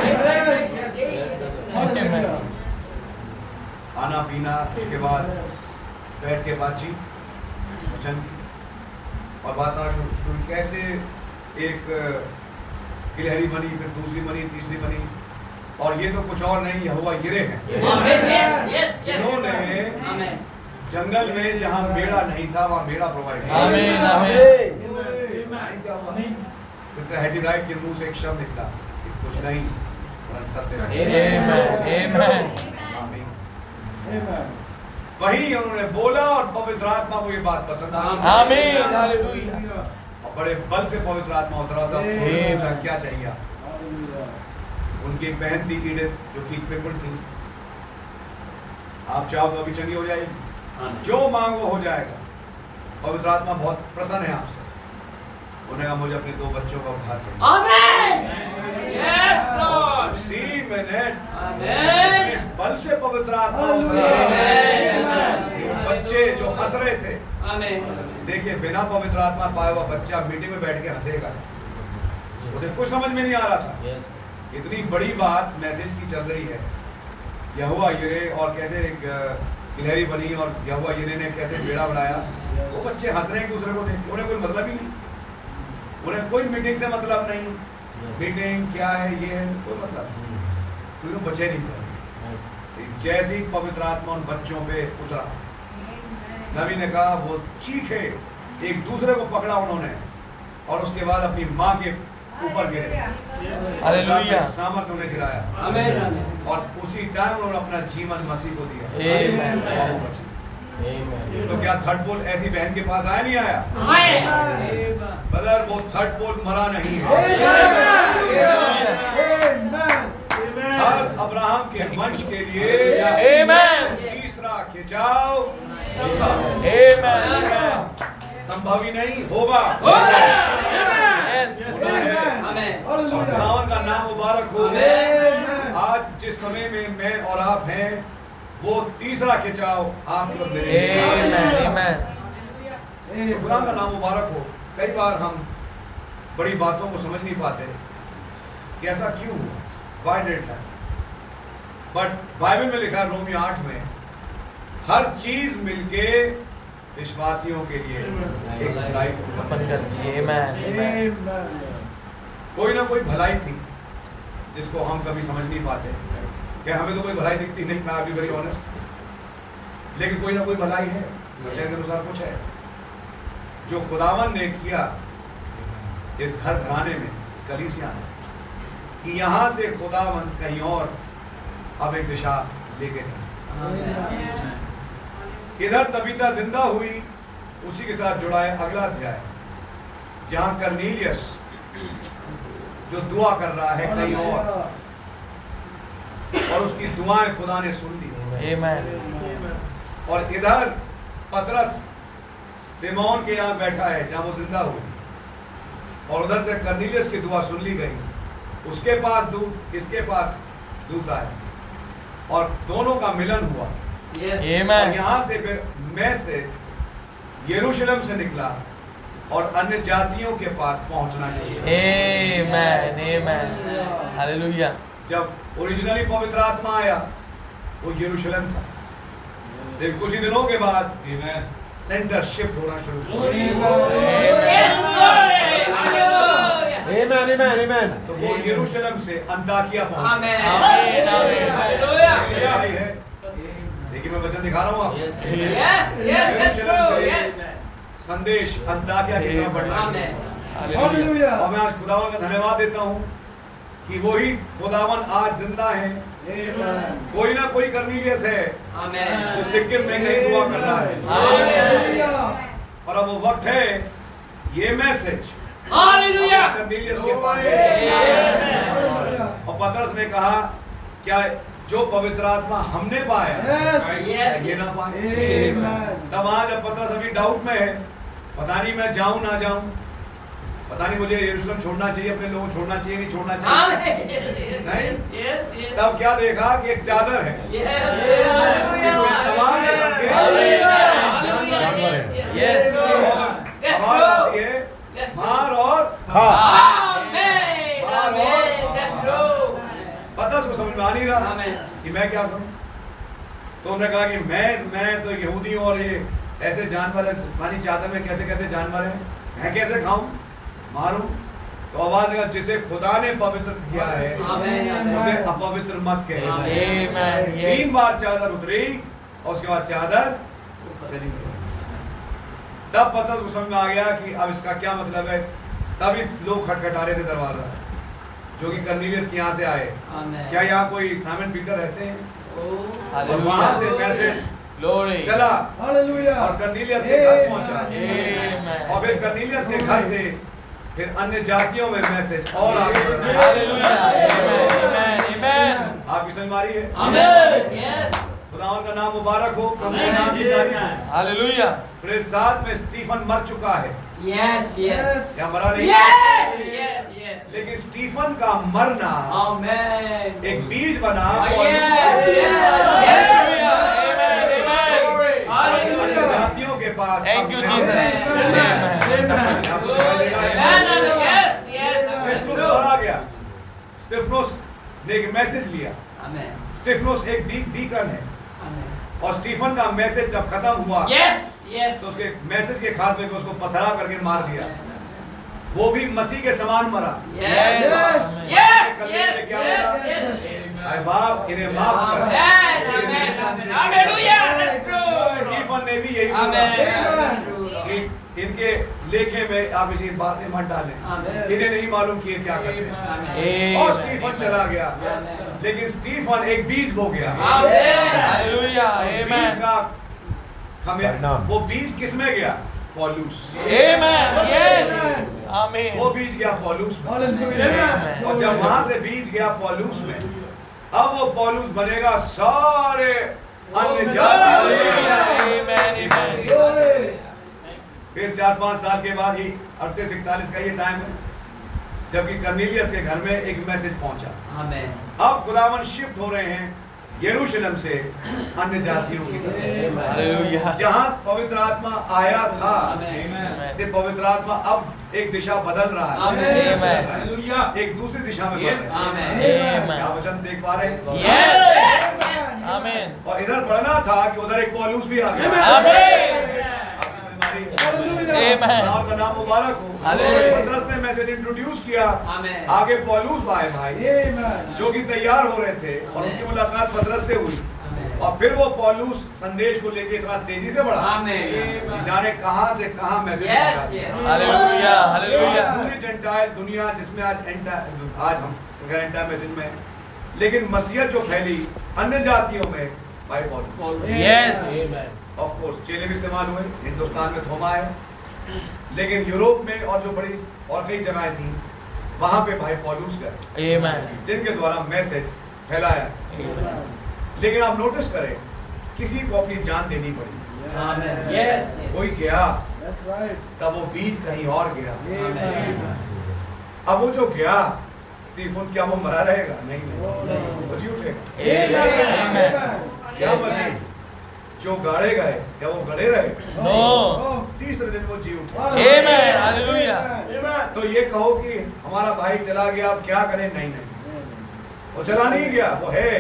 खाना पीना, उसके बाद बैठ के बातचीत वचन की और बात आना शुरू। कैसे एक गिलहरी बनी, फिर दूसरी बनी, तीसरी बनी, और ये तो कुछ और नहीं यहोवा यिरे हैं जिन्होंने जंगल में जहां मेड़ा नहीं था वहां मेड़ा प्रोवाइड किया। सिस्टर हैटी राइट के मुंह से एक शब्द निकला, कुछ नहीं परंतु सत्य। वही उन्होंने बोला और पवित्र आत्मा को ये बात पसंद आ गई। और बड़े बल से पवित्र आत्मा उतरा था। पूछा क्या चाहिए? उनकी एक बहन थी ईडिथ जो कि क्रिपल थी। आप चाहो तो अभी चंगी हो जाएगी, जो मांगो हो जाएगा। पवित्र आत्मा बहुत प्रसन्न है आपसे। उन्होंने कहा मुझे अपने 2 बच्चों का उद्धार चाहिए। आमीन। Yes Lord. उसी मिनट आमीन। बल से पवित्र आत्मा उतरा। बच्चे जो हंस रहे थे, आमीन। देखिए बिना पवित्र आत्मा पाया हुआ बच्चा मीटिंग में बैठ के हंसेगा, उसे कुछ समझ में नहीं आ रहा था। इतनी बड़ी बात मैसेज की चल रही है, यहोवा यिरे और कैसे एक गिलहरी बनी और यहोवा यिरे ने कैसे बेड़ा बनाया। वो बच्चे हंस रहे हैं एक दूसरे को देख के, उन्हें कोई मतलब ही नहीं, उन्हें कोई मीटिंग से मतलब नहीं, मीटिंग क्या है ये है कोई मतलब नहीं, क्योंकि वो बचे नहीं थे। जैसे ही पवित्र आत्मा उन बच्चों पे उतरा, नबी ने कहा वो चीखे, एक दूसरे को पकड़ा उन्होंने और उसके बाद अपनी माँ के ऊपर गिरे, हालेलुया, सामर्थ उन्हें गिराया आमीन। और उसी टाइम उन्होंने अपना जीवन मसीह को दिया। आमीन। और वो बचे। तो क्या थर्ड पोल ऐसी बहन के पास आया नहीं आया? आमीन। ब्रदर वो थर्ड पोल मरा नहीं है। हर अब्राहम के वंश के लिए आमीन। तीसरा खिंचाव आमीन। संभव ही नहीं होगा। यस, होना है। आमीन। और खुदावन का नाम मुबारक हो। आमीन। आज जिस समय में मैं और आप हैं, वो तीसरा खिंचाव आपको मिले। आमीन। तो खुदा का नाम मुबारक हो। कई बार हम बड़ी बातों को समझ नहीं पाते कि ऐसा क्यों हुआ, why did it happen. But Bible में लिखा है रोमियो 8 में, हर चीज मिलके विश्वासियों के लिए एक भलाई को ओपन कर दिए। आमीन। कोई ना कोई भलाई थी जिसको हम कभी समझ नहीं पाते। क्या हमें तो कोई भलाई दिखती नहीं, मैं बी वेरी ऑनेस्ट, लेकिन कोई ना कोई भलाई है, वचन के अनुसार कुछ है जो खुदावन ने किया इस घर घराने में, इस कलीसिया में, कि यहाँ से खुदावन कहीं और अब एक दिशा लेके जाए। इधर तबीता जिंदा हुई, उसी के साथ जुड़ा है अगला अध्याय, जहां कर्नेलियस जो दुआ कर रहा है कहीं और उसकी दुआएं खुदा ने सुन ली। आमीन। और इधर पतरस सिमोन के यहाँ बैठा है जहां वो जिंदा हुई, और उधर से कर्नेलियस की दुआ सुन ली गई। उसके पास दूत, इसके पास दूत आए और दोनों का मिलन हुआ। और आमीन। यहाँ से फिर मैसेज यरूशलेम से निकला और अन्य जातियों के पास पहुंचना चाहिए। आमीन। आमीन। हालेलुया। जब ओरिजिनली पवित्र आत्मा आया वो यरूशलेम था, लेकिन कुछ ही दिनों के बाद सेंटर शिफ्ट होना शुरू हुआ। तो वो यरूशलेम से अंताकिया पहुंचा। सच्चाई है, देखिए मैं वचन दिखा रहा हूँ आपको। यरूशलेम से संदेश अंताकिया की तरफ बढ़ना शुरू हुआ। और मैं आज खुदावन का धन्यवाद देता हूँ कि वही खुदावन आज जिंदा है। कोई ना कोई कर्नेलियस है जो सिक्किम में कहीं दुआ कर रहा है, और अब वो वक्त है ये मैसेज कर्नेलियस के पास है। और पतरस ने कहा क्या जो पवित्र आत्मा हमने पाया ये ना पाए। तब आज जब पतरस अभी डाउट में है, पता नहीं मैं जाऊं ना जाऊं, पता नहीं मुझे यरूशलेम छोड़ना चाहिए, अपने लोगों छोड़ना चाहिए नहीं छोड़ना चाहिए। नहीं, तब क्या देखा कि एक चादर है जिसमें तमाम किस्म के जानवर हैं। आवाज आती है मार और खा। पतरस को समझ में आ नहीं रहा कि मैं क्या करूं। तो उन्होंने कहा कि मैं तो यहूदी हूं और ये ऐसे जानवर है, खानी चादर में कैसे कैसे जानवर है, मैं कैसे खाऊं मारूं। तो आवाज लगा जिसे खुदा ने पवित्र किया है उसे अपवित्र मत कहे। 3 बार चादर उतरी और उसके बाद चादर चली गई। तब पतरस को समझ में आ गया कि अब इसका क्या मतलब है। तभी लोग खटखटा रहे थे दरवाजा, जो कि कर्नेलियस के यहाँ से आए। क्या यहाँ कोई साइमन पीटर रहते हैं? और वहां से मैसेज चला और कर्नेलियस के घर पहुंचा। और फिर कर्नेलियस के घर से फिर अन्य जातियों में मैसेज और आगे बढ़ा। आपकी समझ में आ रही है? खुदावन का नाम मुबारक हो, प्रभु के नाम की तारीफ। हालेलुया। फिर साथ में स्टीफन मर चुका है, Yes, yes. क्या मरा नहीं? Yes, yes, yes. लेकिन स्टीफन का मरना Amen. एक बीज बना अन्य जातियों के पास। Thank you, Jesus. मरा गया, स्टेफनोस ने एक मैसेज लिया। Amen. स्टेफनोस एक डीकन है Amen. और स्टीफन का मैसेज जब खत्म हुआ Yes. Yes. तो उसके मैसेज के खात्मे में उसको पथरा करके मार दिया। वो भी मसीह के समान मरा। Yes. Yes. Yes. कल में क्या Yes. बोला? Yes. ऐ बाप इन्हें माफ कर। Amen. Amen. Amen. Hallelujah. That's true. Stephen ने भी यही Amen. बोला That's true. कि इनके लेखे में आप इसी बातें मत डालें। Amen. इन्हें नहीं मालूम कि ये क्या करते हैं। Amen. और स्टीफन चला गया, लेकिन स्टीफन एक बीज बो गया। Amen. हालेलुया उस बीज आमेन का हमें परिणाम। वो बीज किसमें गया? पौलुस। आमेन यस आमेन वो बीज गया पौलुस में। Amen. और जब वहां से बीज गया पौलुस में, अब वो पौलुस बनेगा सारे अन्य हालेलुया जातियों आमेन आमेन फिर 4-5 साल के बाद ही 38-41 का ये टाइम है जबकि कर्नेलियस के घर में एक मैसेज पहुंचा। Amen. अब खुदावन शिफ्ट हो रहे हैं यरूशलेम से अन्य जातियों की तरफ, हालेलुया जहां पवित्र आत्मा आया था Amen. से पवित्र आत्मा अब एक दिशा बदल रहा है। Amen. एक दूसरी दिशा में बढ़ रहा है। Amen. क्या वचन देख पा रहे हैं? यस आमेन और इधर बढ़ना था कि उधर एक पौलुस भी आ गया। आमेन आपकी सम्मानी आमेन नाम का नाम मुबारक हो। हालेलुया। पतरस ने मैसेज इंट्रोड्यूस किया, Amen. आगे पौलुस आए भाई जो कि तैयार हो रहे थे और उनकी मुलाकात पतरस से हुई Amen. और फिर वो पौलुस संदेश को लेके इतना तेजी से बढ़ा Amen. कि जाने कहां से कहां मैसेज Yes. पहुंचा। Yes. हालेलुया हालेलुया पूरी जेंटाइल दुनिया जिसमें आज हम एंटा मैसेज में हैं, लेकिन मसीहत जो फैली अन्य जातियों में भाई पौलुस। यस ऑफ कोर्स चेले भी इस्तेमाल हुए, हिंदुस्तान में थोमा है, लेकिन यूरोप में और जो बड़ी और कई जगहें थी वहां पे भाई पौलुस गए आमेन जिनके द्वारा मैसेज फैलाया। लेकिन आप नोटिस करें किसी को अपनी जान देनी पड़ी। Amen. Yes. कोई Yes. गया That's right. तब वो बीज कहीं और गया। Amen. अब वो जो गया स्टीफन क्या वो मरा रहेगा? नहीं, वो जी उठेगा। आमेन क्या मसीह जो गाड़े गए क्या वो गड़े रहे? नो तीसरे दिन वो जी उठे। आमेन हालेलुया तो ये कहो कि हमारा भाई चला गया अब क्या करें? नहीं नहीं, वो चला नहीं गया, वो है।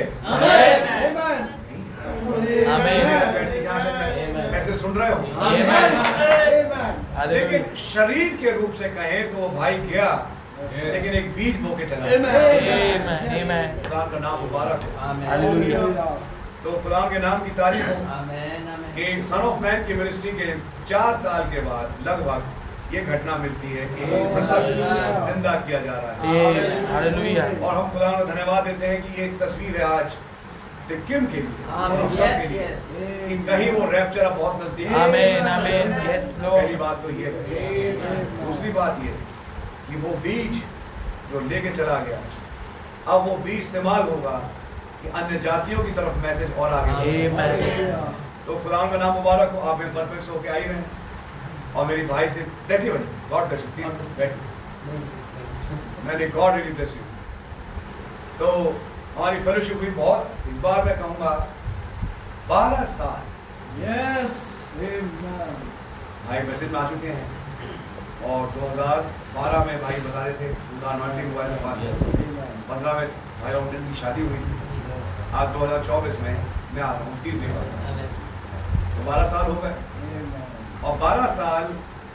आमीन। कैसे सुन रहे हो? आमीन लेकिन शरीर के रूप से कहें तो वो भाई गया, लेकिन एक बीज बो के चला। आमीन आमीन खुदा का नाम मुबारक हो। Amen. हालेलुया तो खुदा के नाम की तारीफ हो Amen. Amen. कि सन ऑफ मैन की मिनिस्ट्री के 4 साल के बाद लगभग ये घटना मिलती है कि मृतक जिंदा किया जा रहा है। आमीन हालेलुया और हम खुदा को धन्यवाद देते हैं कि ये एक तस्वीर है आज सिक्किम के लिए, Amen. हम सब Yes. के लिए, Yes. कि कहीं वो रैप्चर अब बहुत नजदीक है। आमीन आमीन यस पहली लॉर्ड बात तो ये है। दूसरी बात ये कि वो बीज जो लेके चला गया अब वो बीज इस्तेमाल होगा कि अन्य जातियों की तरफ मैसेज और आगे बढ़े। आमीन तो खुदा का नाम मुबारक हो, आप परफेक्ट होके आई रहे। और मेरी भाई से बैठी भाई, गॉड ब्लेस यू, प्लीज बैठिए। मैंने गॉड रियली ब्लेस यू। तो हमारी फेलोशिप हुई बहुत, इस बार मैं कहूँगा 12 साल Yes. Amen. भाई मैसेज में आ चुके हैं और 2012 में भाई बता रहे थे उनका अनॉइंटिंग हुआ है पास। 15 में भाई राउंडन की शादी हुई थी। आज 2024 में मैं आ रहा हूँ 30 दिन बाद, तो 12 साल हो गए। Amen. और 12 साल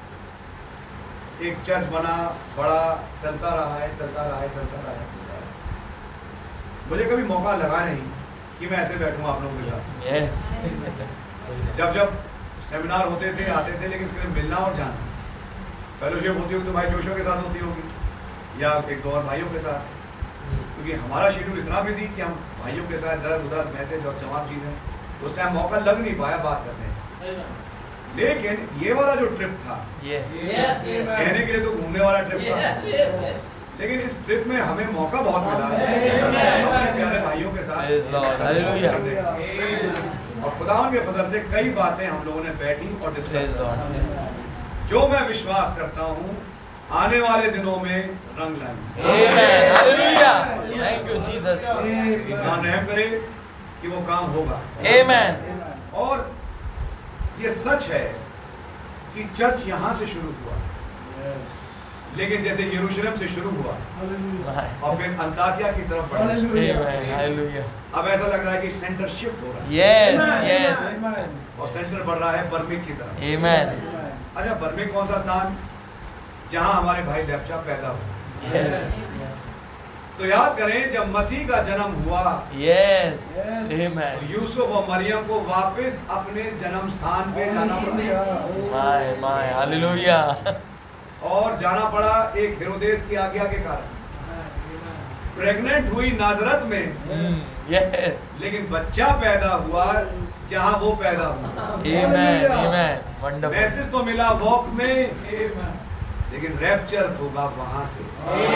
एक चर्च बना, बड़ा, चलता रहा है, चलता रहा है, चलता रहा है, चलता रहा है। मुझे कभी मौका लगा नहीं कि मैं ऐसे बैठूं आप लोगों के साथ। यस जब सेमिनार होते थे, आते थे, लेकिन सिर्फ मिलना और जाना। फेलोशिप होती होगी तो भाई जोशो के साथ होती होगी या एक दो और भाइयों के साथ, क्योंकि हमारा शेड्यूल इतना बिजी कि हम भाइयों के साथ इधर उधर मैसेज और तमाम चीज़ें, उस टाइम मौका लग नहीं पाया बात करने। लेकिन ये वाला जो ट्रिप था, यस Yes. Yes. कहने के लिए तो घूमने वाला ट्रिप था, Yes. Yes. लेकिन इस ट्रिप में हमें मौका बहुत मिला Amen. अपने प्यारे भाइयों के साथ। Praise Lord. Hallelujah. और खुदावन के फजल से कई बातें हम लोगों ने बैठी और डिस्कस Praise Lord. की, जो मैं विश्वास करता हूँ आने वाले दिनों में रंग लाएंगे। Amen. Hallelujah. Thank you, Jesus. खुदा रहम करे कि वो काम होगा। Amen. और ये सच है कि चर्च यहाँ से शुरू हुआ। लेकिन जैसे यरूशलेम से शुरू हुआ और फिर अंताकिया की तरफ बढ़ा, Amen. Hallelujah. अब ऐसा लग रहा है कि सेंटर शिफ्ट हो रहा है Yes. Yes. और सेंटर बढ़ रहा है बर्मिक की तरफ। Amen. अच्छा, बर्मिक कौन सा स्थान? जहां हमारे भाई लेप्चा पैदा हुए। Yes. तो याद करें, जब मसीह का जन्म हुआ Yes. तो Amen. यूसुफ और मरियम को वापस अपने जन्म स्थान पे जाना पड़ा My. Hallelujah. और जाना पड़ा एक हेरोदेस की आज्ञा के कारण। प्रेग्नेंट हुई नाजरत में, Yes. लेकिन बच्चा पैदा हुआ जहां वो पैदा हुआ। Amen. Amen. Wonderful. मैसेज तो मिला वॉक में, लेकिन रैप्चर होगा वहां से।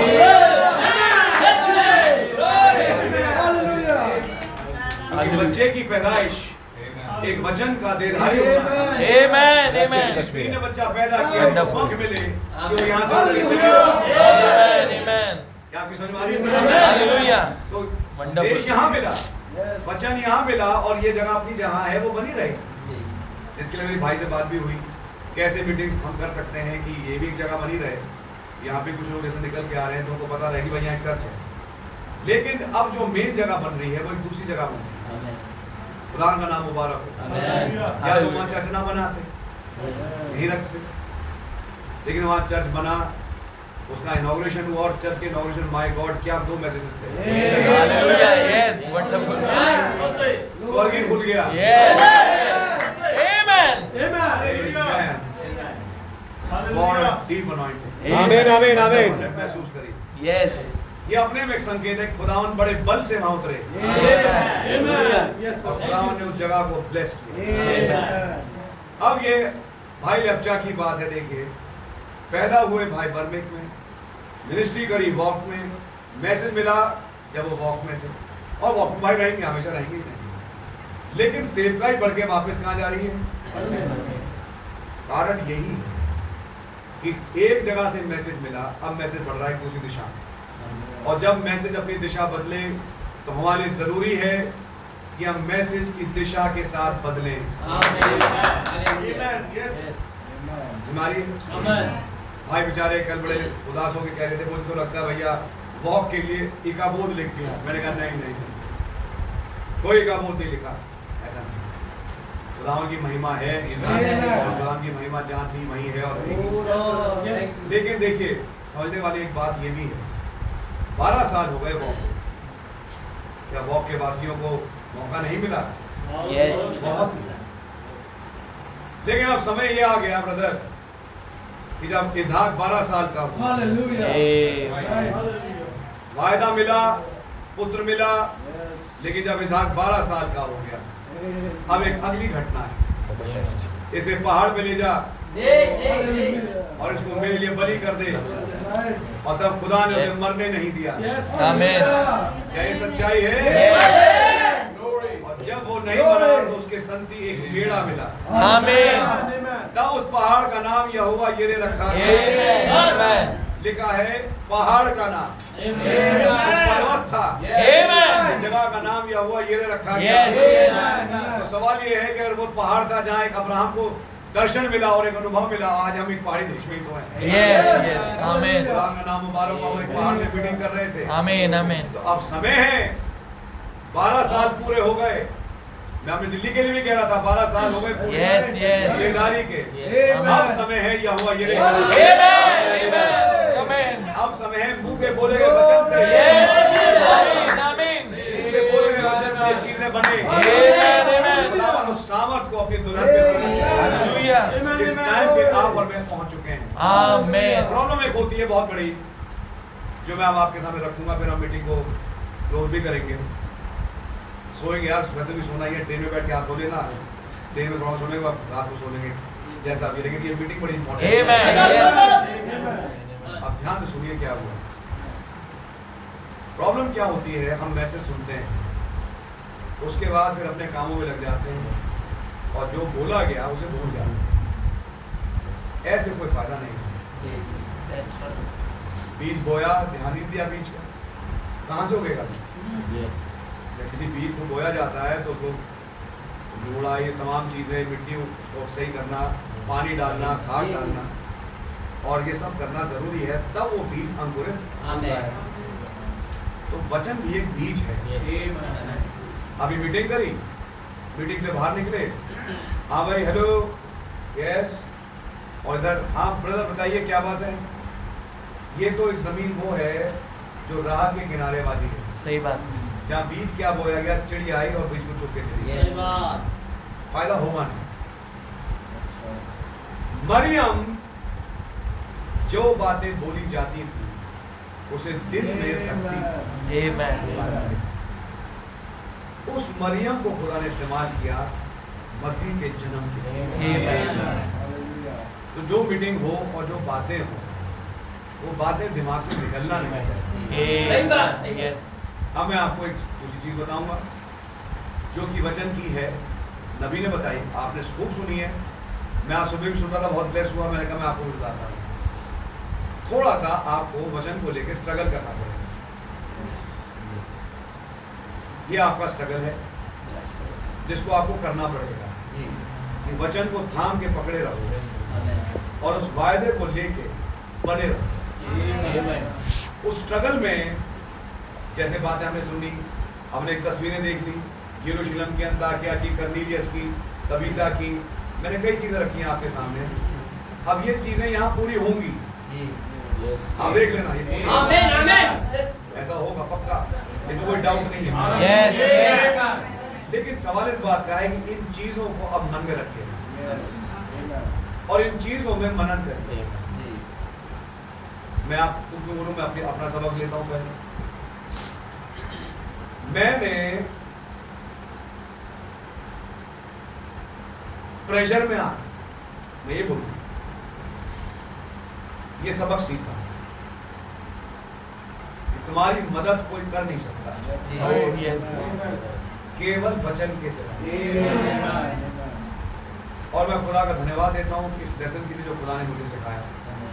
क्योंकि बच्चे की पैदाइश एक वचन का देधारी होना है। Amen. Amen. मसीह ने बच्चा पैदा किया, Wonderful. वॉक मिले कि वो यहाँ से उड़ के चले गए। Amen. Amen. क्या आपकी समझ में आ रही है? Hallelujah. तो Wonderful. देश यहाँ मिला, वचन यहाँ मिला, और ये जगह अपनी जहाँ है वो बनी रही। इसके लिए मेरी भाई से बात भी हुई, कैसे मीटिंग्स हम कर सकते हैं कि ये भी एक जगह बनी रहे। यहाँ पे कुछ लोग जैसे निकल के आ रहे हैं तो उनको पता रहे कि भाई यहाँ एक चर्च है, लेकिन अब जो मेन जगह बन रही है वो एक दूसरी जगह बनती है। खुदा का नाम मुबारक हो। या तो वहाँ चर्च ना बनाते, नहीं रखते, लेकिन वहाँ चर्च बना, उसका इनॉग्रेशन हुआ, और चर्च के इनॉग्रेशन, माय गॉड, क्या दो मैसेजेस थे। Hallelujah. Yes. Wonderful. स्वर्ग ही खुल गया। Yes. Amen. More deep anointing। आमीन, आमीन, आमीन। महसूस करिए, Yes. ये अपने में एक संकेत है, खुदावन बड़े बल से वहां उतरे और खुदावन ने उस जगह को ब्लेस किया। अब ये भाई लेप्चा की बात है। देखिए, पैदा हुए भाई बर्मिक में, मिनिस्ट्री करी वॉक में, मैसेज मिला जब वो वॉक में थे, और वॉक में भाई रहेंगे, हमेशा रहेंगे ही नहीं, लेकिन सेवकाई बढ़ के वापस कहाँ जा रही है? कारण यही है कि एक जगह से मैसेज मिला, अब मैसेज बढ़ रहा है दूसरी दिशा में, और जब मैसेज अपनी दिशा बदले तो हमारे लिए जरूरी है कि हम मैसेज की दिशा के साथ बदलें। हमारी भाई बेचारे कल बड़े उदास होकर कह रहे थे, मुझे तो लगता है भैया वॉक के लिए इकाबोध लिख दिया। मैंने कहा नहीं, कोई इकाबोध नहीं लिखा, ऐसा नहीं। खुदावन की महिमा है, और खुदावन की महिमा जहाँ थी वहीं है और रहेगी। लेकिन देखिए, समझने वाली एक बात ये भी है, 12 साल हो गए वॉक को, क्या वॉक के वासियों को मौका नहीं मिला? Yes. बहुत मिला। लेकिन अब समय ये आ गया ब्रदर कि जब इसहाक 12 साल का हुआ, वायदा मिला, पुत्र मिला, लेकिन जब इसहाक 12 साल का हो गया, अब एक अगली घटना है, इसे पहाड़ पे ले जा और इसको मेरे लिए बलि कर दे। और तब खुदा ने उसे मरने नहीं दिया। आमीन। क्या ये सच्चाई है? और जब वो नहीं मरा तो उसके संति एक मेढ़ा मिला। आमीन। तब उस पहाड़ का नाम यहोवा यिरे रखा Amen. लिखा है पहाड़ का नाम, पर्वत था, Amen. जगह का नाम यहोवा यिरे रखा Yes. गया। तो सवाल ये है कि अगर वो पहाड़ था जहाँ एक अब्राहम को दर्शन मिला और एक अनुभव मिला, आज हम एक पहाड़ी देश में ही तो हैं। Yes. Yes. Amen. खुदा का नाम मुबारक हो, एक पहाड़ में मीटिंग कर रहे थे। Amen. Amen. तो अब समय है, 12 साल पूरे हो गए। मैं अपनी दिल्ली के लिए भी कह रहा था, 12 साल हो गए पूरे Yes. Yes. बेदारी के। Yes. अब समय है यहोवा यिरे। Amen. अब समय है मुंह के बोले गए वचन से, Yes. Amen. मुंह से बोले गए वचन से चीजें बने। Amen. खुदावन उस सामर्थ को अपनी दुल्हन पे प्रकट करे। Hallelujah. जिस टाइम पे आप और मैं पहुंच चुके हैं। Amen. प्रॉब्लम एक होती है बहुत बड़ी, जो मैं अब आपके सामने रखूंगा, फिर हम मीटिंग को क्लोज भी करेंगे। सोएंगे यार, वैसे भी सोना ही है, ट्रेन में बैठ के आप सो लेना, ट्रेन में थोड़ा सोने के बाद रात को सो लेंगे जैसा भी, लेकिन ये मीटिंग बड़ी इंपॉर्टेंट है। Amen. अब ध्यान से सुनिए क्या हुआ। प्रॉब्लम क्या होती है, हम मैसेज सुनते हैं, उसके बाद फिर अपने कामों में लग जाते हैं और जो बोला गया उसे भूल जाते हैं। ऐसे कोई फायदा नहीं। बीज बोया, ध्यान नहीं दिया बीज का, कहाँ से उगेगा बीज? जब किसी बीज को बोया जाता है तो उसको ढूंढा, ये तमाम चीज़ें, मिट्टी उसको सही करना, पानी डालना, खाद डालना, और ये सब करना जरूरी है, तब वो बीज अंकुरित होता है। तो वचन भी एक बीज है। अभी मीटिंग करी, मीटिंग से बाहर निकले, हाँ भाई हेलो, यस, और इधर हाँ ब्रदर बताइए क्या बात है। ये तो एक जमीन वो है जो राह के किनारे वाली है, सही बात। जहाँ बीज क्या बोया गया, चिड़िया आई और बीज को चुप के चली गई, फायदा होगा नहीं। मरियम जो बातें बोली जाती थी उसे दिल में रखती थी। आमेन। उस मरियम को खुदा ने इस्तेमाल किया मसीह के जन्म के लिए। तो जो मीटिंग हो और जो बातें हो, वो बातें दिमाग से निकलना नहीं चाहिए। सही बात। यस। अब मैं आपको एक दूसरी चीज बताऊंगा जो कि वचन की है, नबी ने बताई, आपने खूब सुनी है। मैं आज सुबह भी सुन रहा था, बहुत ब्लेस हुआ। मैंने कहा मैं आपको भी बताता हूँ। थोड़ा सा आपको वचन को लेकर स्ट्रगल करना पड़ेगा। ये आपका स्ट्रगल है जिसको आपको करना पड़ेगा कि वचन को थाम के पकड़े रहो और उस वायदे को लेके बने रहो। उस स्ट्रगल में जैसे बातें हमने सुनी, हमने एक तस्वीरें देख ली, यरूशलेम की, अंताकिया की, कर्नेलियस की, तबीता की, मैंने कई चीजें रखी हैं आपके सामने। अब ये चीजें यहाँ पूरी होंगी, आप देख लेना, ये पूरी आमेन आमेन। ऐसा होगा पक्का, इसमें कोई डाउट नहीं है। यस। लेकिन सवाल इस बात का है कि इन चीजों को अब मन में रखिए और इन चीजों में मनन करिए। मैं आपको क्यों बोलूं, मैं अपना सबक लेता हूं। पहले मैंने प्रेशर में मैं ये बोलूं, ये सबक सीखा कि तुम्हारी मदद कोई कर नहीं सकता केवल वचन के सिवा। और मैं खुदा का धन्यवाद देता हूं कि इस लेसन के लिए जो खुदा ने मुझे सिखाया।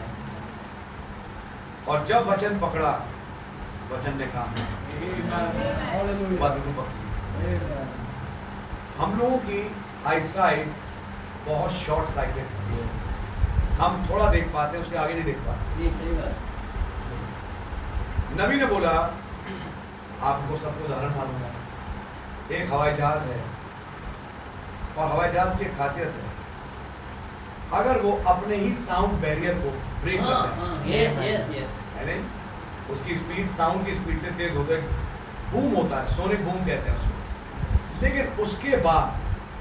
और जब वचन पकड़ा, वचन ने काम किया। बात बिल्कुल पक्की है। हम लोगों की आईसाइट बहुत शॉर्ट साइटेड है, हम थोड़ा देख पाते हैं, उसके आगे नहीं देख पाते। नबी ने बोला, आपको सबको उदाहरण मालूम है, एक हवाई जहाज है और हवाई जहाज की एक खासियत है, अगर वो अपने ही साउंड बैरियर को ब्रेक कर जाए, है नहीं, उसकी स्पीड साउंड की स्पीड से तेज होता है, बूम होता है, सोनिक बूम कहते हैं उसको, लेकिन उसके बाद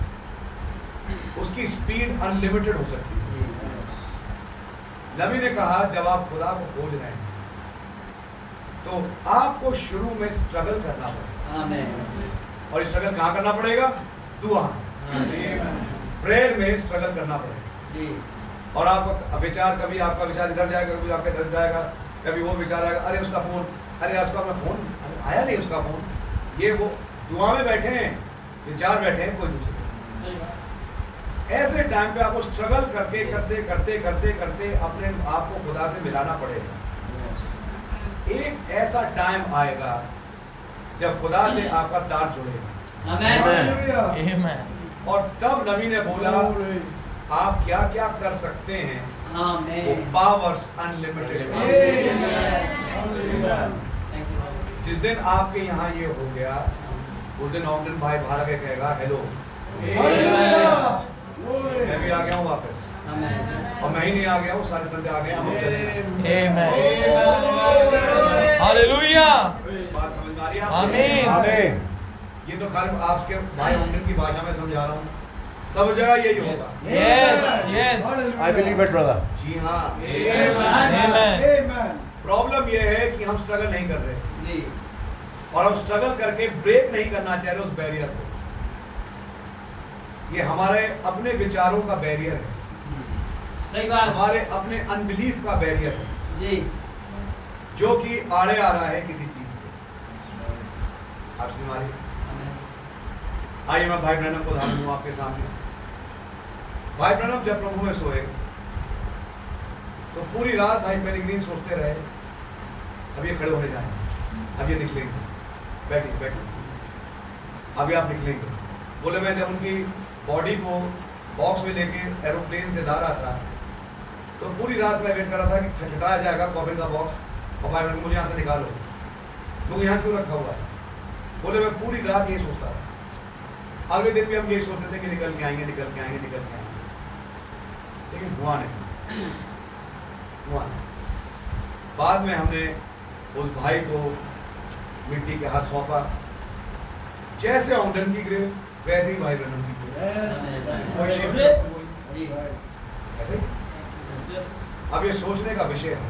उसकी स्पीड अनलिमिटेड हो सकती है। नबी ने कहा जब आप खुदा को खोज रहे हैं तो आपको शुरू में स्ट्रगल करना पड़ेगा। और स्ट्रगल कहाँ करना पड़ेगा? दुआ, प्रेयर में स्ट्रगल करना पड़ेगा। और आपका विचार, कभी आपका विचार इधर जाएगा, कभी आपका इधर जाएगा, कभी वो विचार आएगा, अरे उसका फोन, अरे उसका मैं फोन आया नहीं, उसका फोन, ये वो दुआ में बैठे हैं, विचार बैठे हैं कोई दूसरे। ऐसे टाइम पे आपको स्ट्रगल करके करते करते करते करते अपने आप को खुदा से मिलाना पड़ेगा। एक ऐसा टाइम आएगा जब खुदा से आपका तार जुड़ेगा। आमेन। और तब नबी ने बोला आप क्या क्या कर सकते हैं, वो पावर्स अनलिमिटेड। जिस दिन आपके यहाँ ये हो गया, उस दिन ऑमन भाई बाहर आके कहेगा हेलो, मैं भी आ गया हूँ वापस, और मैं ही नहीं आ गया हूँ, सारे संडे आ गए, हम चले। हालेलुया। बात समझ में आ रही है? आमीन। आमीन। ये तो खाली आपके भाई ऑमन की भाषा में समझा रहा हूँ, सब जगह यही होगा। Yes yes. I believe it, brother. जी हाँ। आमेन। प्रॉब्लम ये है कि हम स्ट्रगल नहीं कर रहे और हम स्ट्रगल करके ब्रेक नहीं करना चाह रहे उस बैरियर को। ये हमारे अपने विचारों का बैरियर है, सही बात। हमारे अपने अनबिलीफ का बैरियर है जी। जो कि आड़े आ रहा है किसी चीज को। आप हमारी आइए, मैं भाई ब्रैनम को उदाहरण दूं आपके सामने। भाई ब्रैनम जब प्रभु में सोए तो पूरी रात भाई पेलिग्रीन सोचते रहे, अब ये खड़े होने जाएंगे, अब ये निकलेंगे, बैठिए बैठिए, अभी आप निकलेंगे। बोले मैं जब उनकी बॉडी को बॉक्स में लेके एरोप्लेन से ला रहा था तो पूरी रात मैं वेट कर रहा था कि खटखटाया जाएगा कॉफिन का बॉक्स और भाई मुझे यहाँ से निकालो, लोग यहाँ क्यों रखा हुआ है। बोले मैं पूरी रात यही सोचता था। अगले दिन भी हम यही सोचते थे कि निकल के आएंगे, लेकिन हुआ नहीं। बाद में हमने उस भाई को मिट्टी के हाथ सौंपा। जैसे औंधन की ग्रेव वैसे ही भाई ब्रनम की ग्रेव। ऐसे ही। अब ये सोचने का विषय है।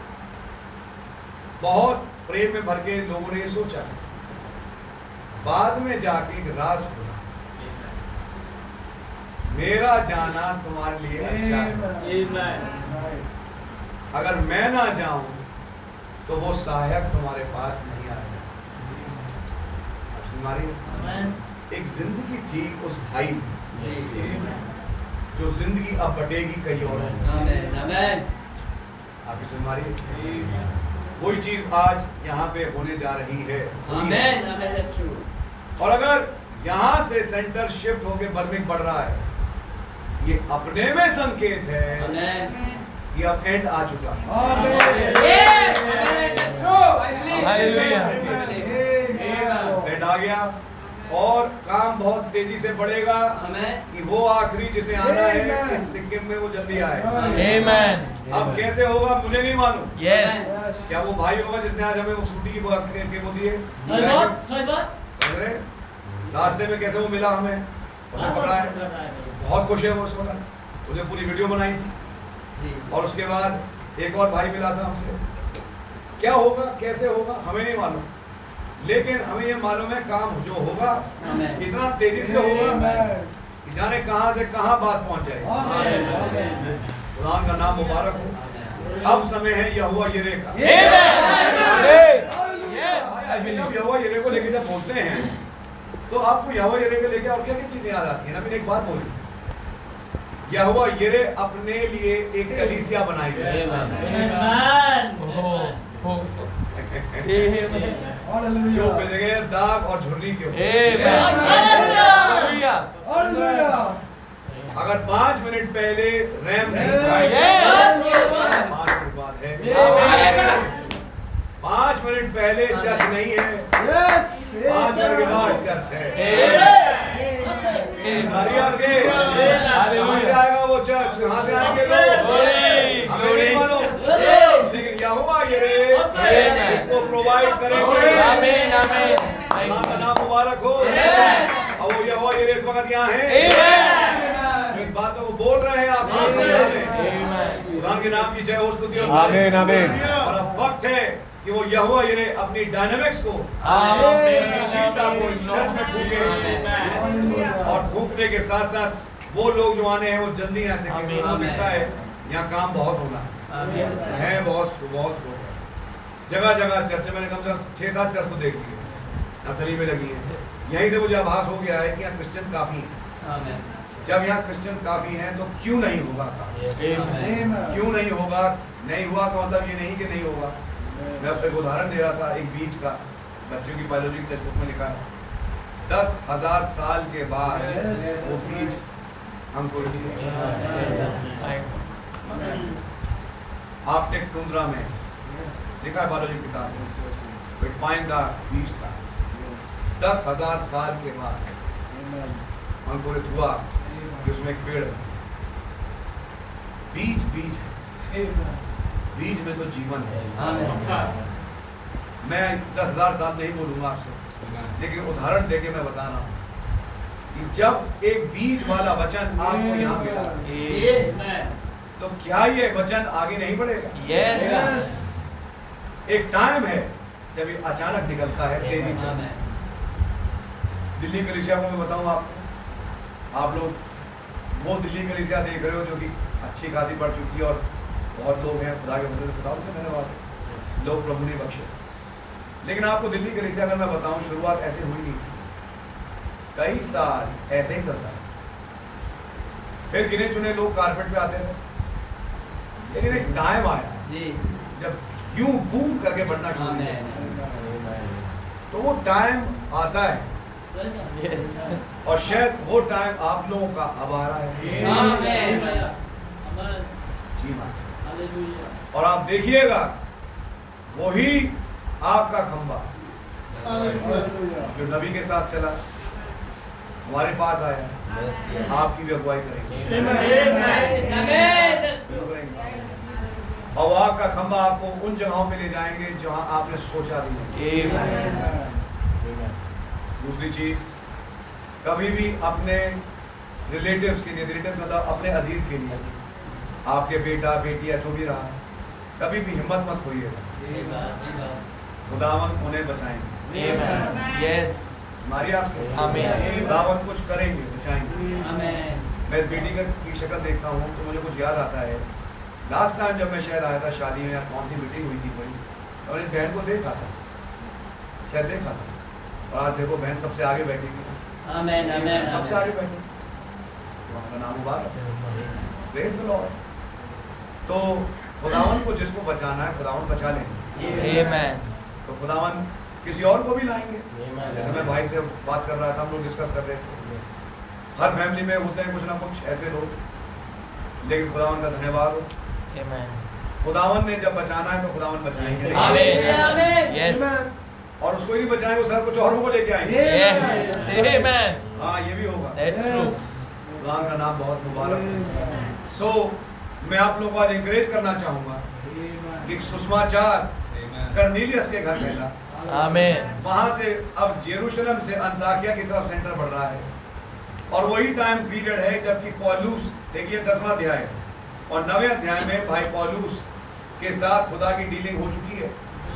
बहुत प्रेम में भर के लोगों ने ये सोचा, बाद में जाके एक राज खुला, मेरा जाना तुम्हारे लिए अच्छा है। अगर मैं ना जाऊं तो वो सहायक तुम्हारे पास नहीं आएगा। हमारी एक जिंदगी थी उस भाई में, जो जिंदगी अब बटेगी कहीं और। आपकी समझ मारी। वही चीज आज यहाँ पे होने जा रही है। और अगर यहाँ से सेंटर शिफ्ट होके बर्मिंग बढ़ रहा है, ये अपने में संकेत है कि अब एंड आ चुका है। एंड आ गया और काम बहुत तेजी से बढ़ेगा कि वो आखिरी जिसे आना है इस सिक्किम में वो जल्दी आए। अब कैसे होगा मुझे नहीं मालूम। क्या वो भाई होगा जिसने आज हमें वो स्कूटी की वो दिए? समझ रहे? रास्ते में कैसे वो मिला हमें, उसे पकड़ा है, बहुत खुश है वो उस वक्त। उसे पूरी वीडियो बनाई थी। और उसके बाद एक और भाई मिला था हमसे। क्या होगा कैसे होगा हमें नहीं मालूम, लेकिन हमें ये मालूम है काम जो होगा इतना तेजी से होगा कि जाने कहां से कहां बात पहुंच जाएगी। कुरान का नाम मुबारक हो। अब समय है यहोवा यिरे का। जब यहोवा यिरे को लेके जब बोलते हैं तो आपको यहोवा यिरे को लेके और क्या क्या चीजें याद आती है ना। मैंने एक बात बोली, यहोवा यिरे अपने लिए एक कलीसिया बनाई है। जो बगैर दाग और झुर्री के अगर 5 मिनट पहले रैम नहीं था, 5 मिनट बाद है। 5 मिनट पहले चर्च नहीं है, 5 मिनट के बाद चर्च है। कहाँ से आएगा वो चर्च, कहाँ से आएंगे लोग हमें नहीं मालूम, लेकिन यहोवा यिरे इसको प्रोवाइड करेंगे। आमीन आमीन। अल्लाह का नाम मुबारक हो। और वो यहोवा यिरे इस वक्त यहाँ है, इन बातों को बोल रहे हैं आप कुरान के नाम की जय हो, स्तुति हो। आमीन आमीन। और अब वक्त है कि वो यहोवा यिरे अपनी डायनामिक्स को, शीलता को इस चर्च में फूके। और फूकने के साथ साथ वो लोग जो आने हैं वो जल्दी यहाँ से दिखता है यहाँ काम बहुत होना है, बहुत स्कोप है। जगह जगह चर्च, मैंने कम से कम 6-7 चर्च को देख लिया, नसली में लगी है। यहीं से मुझे आभास हो गया है कि यहाँ क्रिश्चियन काफी हैं। जब यहाँ क्रिश्चियंस काफी हैं तो क्यों नहीं होगा काम? क्यों नहीं होगा? नहीं हुआ का मतलब ये नहीं कि नहीं होगा। मैं आपको एक उदाहरण दे रहा था, एक बीज का, बच्चों की बायोलॉजी की टेक्स्ट बुक में लिखा है 10,000 साल के बाद वो बीज हमको आर्कटिक टुंड्रा में लिखा है बायोलॉजी की किताब में, एक पाइन का बीज था। 10,000 साल के बाद अंकुरित हुआ कि उसमें एक पेड़ बना। बीज है, बीज में तो जीवन है। मैं 10,000 साल नहीं बोलूंगा आपसे, लेकिन उदाहरण देके मैं बता रहा हूँ कि जब एक बीज वाला वचन आपको यहाँ मिला तो क्या ये वचन आगे नहीं बढ़ेगा? Yes. एक टाइम है जब ये अचानक निकलता है तेजी से। दिल्ली कलीसिया को मैं बताऊं आपको, आप लोग वो दिल्ली कलीसिया देख रहे हो जो कि अच्छी खासी बढ़ चुकी है और बहुत लोग हैं, खुदा के वजह से खुदा का धन्यवाद, लोग प्रभु ने बख्शे। लेकिन आपको दिल्ली कलीसिया अगर मैं बताऊं, शुरुआत ऐसे हुई नहीं, कई साल ऐसे ही चलता है। फिर गिने चुने लोग कारपेट पे आते थे, लेकिन एक टाइम आया जब यूं बूम करके बढ़ना शुरू हुआ। तो वो टाइम आता है और शायद वो टाइम आप लोगों का अब आ रहा है। जी हाँ। और आप देखिएगा वही आपका खंबा जो नबी के साथ चला हमारे पास आया, आपकी भी अगुवाई करेंगे। और वो आपका खंबा आपको उन जगहों पे ले जाएंगे जहां आपने सोचा भी नहीं। दूसरी चीज, कभी भी अपने रिलेटिव्स के लिए, रिलेटिव्स मतलब अपने अजीज के लिए, आपके बेटा बेटी या जो भी रहा, कभी भी हिम्मत मत खोइएगा। खुदावन उन्हें बचाएंगे। यस हमारी आपको आमीन। खुदावन कुछ करेंगे, बचाएंगे। आमीन। मैं इस बेटी की शक्ल देखता हूँ तो मुझे कुछ याद आता है। लास्ट टाइम जब मैं शायद आया था शादी में या कौन सी मीटिंग हुई थी कोई, और इस बहन को देखा था, शायद देखा था, और आज देखो बहन सबसे आगे बैठेगी। आमीन आमीन। सबसे आगे बैठे, आपका नाम मुबारक, प्रेज द लॉर्ड। तो खुदावन को जिसको बचाना है खुदावन बचा लेंगे। आमीन। तो खुदावन किसी और को भी लाएंगे। जैसे मैं भाई से बात कर रहा था, हम लोग डिस्कस कर रहे थे, हर फैमिली में होते हैं कुछ ना कुछ ऐसे लोग, लेकिन खुदावन का धन्यवाद हो, खुदावन ने जब बचाना है तो खुदावन बचाएंगे। आमीन आमीन। यस और उसको ही नहीं बचाएंगे, सर कुछ औरों को लेके आएंगे। यस आमीन। हाँ, ये भी होगा। That's true. खुदावन का नाम बहुत मुबारक। सो मैं आप लोगों को आज इंकरेज करना चाहूंगा कि सुसमाचार कर्नीलियस के घर पहला, आमीन। वहां से अब यरूशलेम से अंताकिया की तरफ सेंटर बढ़ रहा है, और वही टाइम पीरियड है जबकि पौलुस, देखिए 10वां अध्याय है, और 9वें अध्याय में भाई पौलुस के साथ खुदा की डीलिंग हो चुकी है।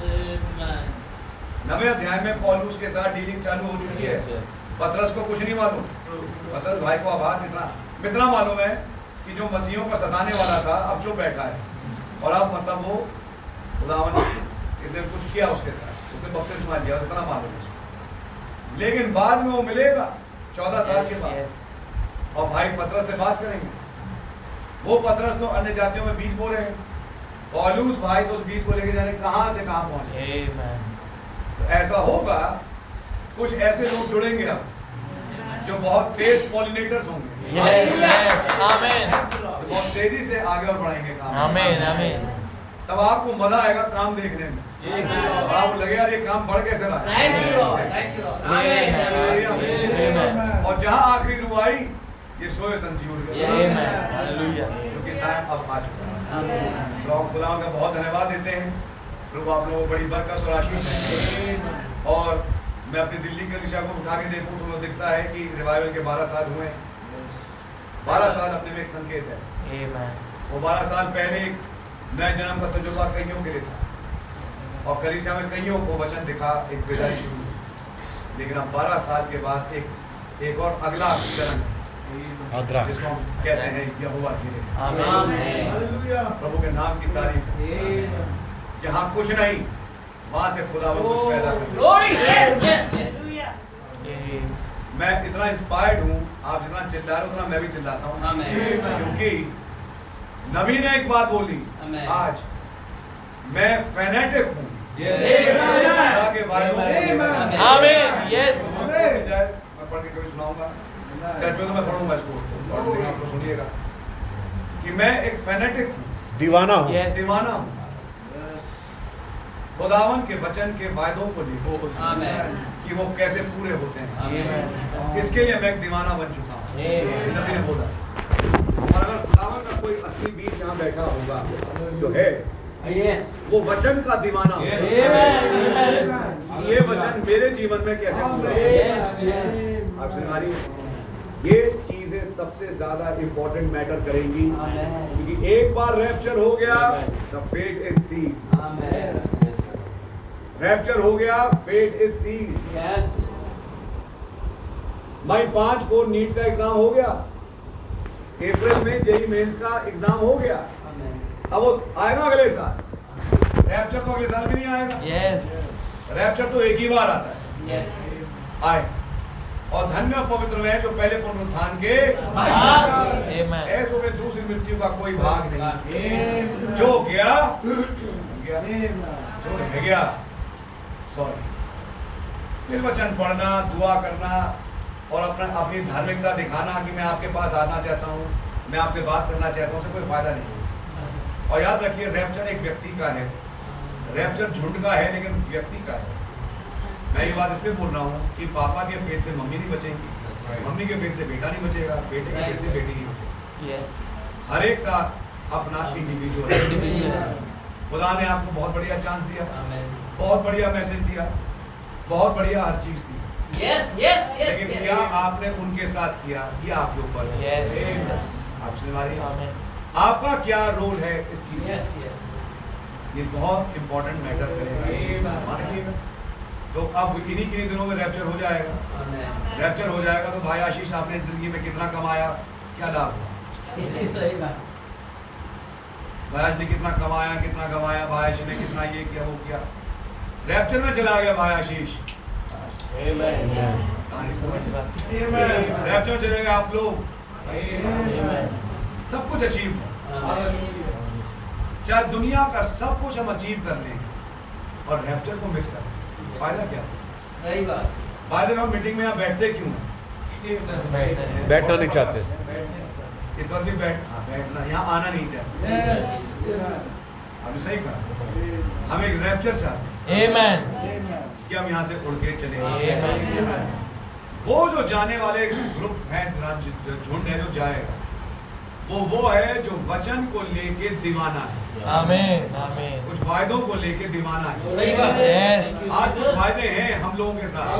9वें अध्याय में पौलुस के साथ डीलिंग चालू हो चुकी है। पतरस को कुछ नहीं मालूम, पतरस भाई को आभास इतना मालूम है कि जो मसीहों को सताने वाला था अब चुप बैठा है, और अब मतलब वो खुदावन ने कुछ किया उसके साथ, उसने बपतिस्मा लिया, इतना मालूम है उसको। लेकिन बाद में वो मिलेगा 14 साल के बाद, और भाई पतरस से बात करेंगे। वो पतरस तो अन्य जातियों में बीज बो रहे हैं, पौलुस भाई तो उस बीज को लेके जाने कहां से कहां पहुंचे। तो ऐसा होगा, कुछ ऐसे लोग जुड़ेंगे अब जो बहुत तेज पॉलिनेटर्स होंगे, यस आमीन। जो बहुत तेजी से आगे और बढ़ाएंगे काम। आमीन आमीन। तब आपको मजा आएगा काम देखने में, आपको लगेगा ये काम बढ़ कैसे रहा है। Thank you Lord, thank you Lord. Amen. और जहां आखिरी रुआई, ये सोए संजीव उठ गए, हालेलुया। क्योंकि टाइम अब आ चुका है। आमीन। तो हम खुदा का बहुत धन्यवाद देते हैं। प्रभु आप लोगों को बड़ी बरकत और आशीष दें। और मैं अपनी दिल्ली के दिशा को उठा के देखूं तो मुझे दिखता है कि रिवाइवल के 12 साल हुए। 12 साल अपने में एक संकेत है। वो 12 साल पहले एक नए जन्म का तजुर्बा कईयों के लिए था, और कलीसिया में कईयों को वचन दिखा, एक बेदारी शुरू हुई। लेकिन अब 12 साल के बाद एक और अगला चरण है, जिसको हम कहते हैं यहोवा हीरे। आमीन। प्रभु के नाम की तारीफ। जहाँ कुछ नहीं, वहां से खुदा कुछ पैदा कर दे। Glory, yes, yes, yes. मैं इतना इंस्पायर्ड हूँ, आप जितना चिल्ला रहे हो उतना मैं भी चिल्लाता हूँ, आमीन। क्योंकि नबी ने एक बात बोली, आमीन। आज मैं फैनेटिक हूँ Yes. खुदा के वायदों को। आमीन। यस। मैं पढ़ के कभी सुनाऊंगा, चर्च में तो मैं पढ़ूंगा इसको, और आप लोग सुनिएगा कि मैं एक फैनेटिक हूँ, दीवाना हूँ। Yes. दीवाना हूँ खुदावन के वचन के वायदों को लेकर, आमीन। कि वो कैसे पूरे होते हैं। आमीन। इसके लिए मैं एक दीवाना बन चुका हूँ। आमीन। नबी ने बोला। और अगर खुदावन का कोई असली बीज यहाँ बैठा होगा जो है, Yes. वो वचन का दीवाना होगा। आमीन। ये वचन मेरे जीवन में कैसे पूरा होगा। Yes yes. आप सुन रही हैं? ये चीजें सबसे ज्यादा इंपॉर्टेंट मैटर करेंगी, आमीन। क्योंकि एक बार रैप्चर हो गया, the fate is sealed. Amen. Rapture हो गया, फेट इज सील्ड। Yes. मई 5 को नीट का एग्जाम हो गया, अप्रैल में जेई मेंस का एग्जाम हो गया। आमीन। अब वो आएगा अगले साल, रैप्चर तो अगले साल भी नहीं आएगा। यस। रैप्चर तो एक ही बार आता है, Yes. आए। और धन्य और पवित्र वे जो पहले पुनरुत्थान के आमीन। ऐसों में दूसरी मृत्यु का कोई भाग नहीं। जो गया गया, जो रह गया सॉरी। फिर वचन पढ़ना, दुआ करना और अपनी धार्मिकता दिखाना कि मैं आपके पास आना चाहता हूँ, मैं आपसे बात करना चाहता हूँ, उससे कोई फायदा नहीं। और याद रखिए रैप्चर एक व्यक्ति का है, रैप्चर झुंड का है लेकिन व्यक्ति का है। मैं ये बात इसलिए बोल रहा हूँ कि पापा के फेथ से मम्मी नहीं बचेंगी, मम्मी के फेथ से बेटा नहीं बचेगा, बेटे के फेथ से बेटी नहीं बचेगी। यस हर एक का अपना इंडिविजुअल है। खुदा ने आपको बहुत बढ़िया चांस दिया, बहुत बढ़िया मैसेज दिया, बहुत बढ़िया हर चीज दी, Yes, yes, yes, लेकिन yes. क्या आपने उनके साथ किया ये आपके ऊपर है। यस आपसे हमारी आमीन आपका क्या रोल है इस चीज Yes, में, yes. ये बहुत इंपॉर्टेंट मैटर करेगा ये चीज, मान रखिएगा। तो अब इन्हीं किन्हीं दिनों में रैप्चर हो जाएगा, Amen. रैप्चर हो जाएगा तो भाई आशीष आपने जिंदगी में कितना कमाया, क्या लाभ हुआ? सही बात. भाई आशीष ने कितना कमाया, कितना गवाया, भाई आशीष ने कितना ये किया वो किया, रैप्चर में चला गया भाई आशीष, रैप्चर में चले गए आप लोग, सब कुछ अचीव था। चाहे दुनिया का सब कुछ हम अचीव कर लें और रैप्चर को मिस कर लें, फायदा क्या? सही बात. बाद में हम मीटिंग में यहाँ बैठते क्यों हैं? बैठना नहीं चाहते। इस वक्त भी बैठना, यहाँ आना नहीं चाहिए। आपने सही कहा, हम एक रैप्चर चाहते हैं आमीन कि हम यहाँ से उड़ के चले आमीन जाएं। वो जो जाने वाले ग्रुप है, झुंड है जो जाएगा, वो है जो वचन को लेके दीवाना है, आमीन आमीन कुछ वायदों को लेके दीवाना है। सही बात है. यस आज कुछ वायदे हैं हम लोगों के साथ,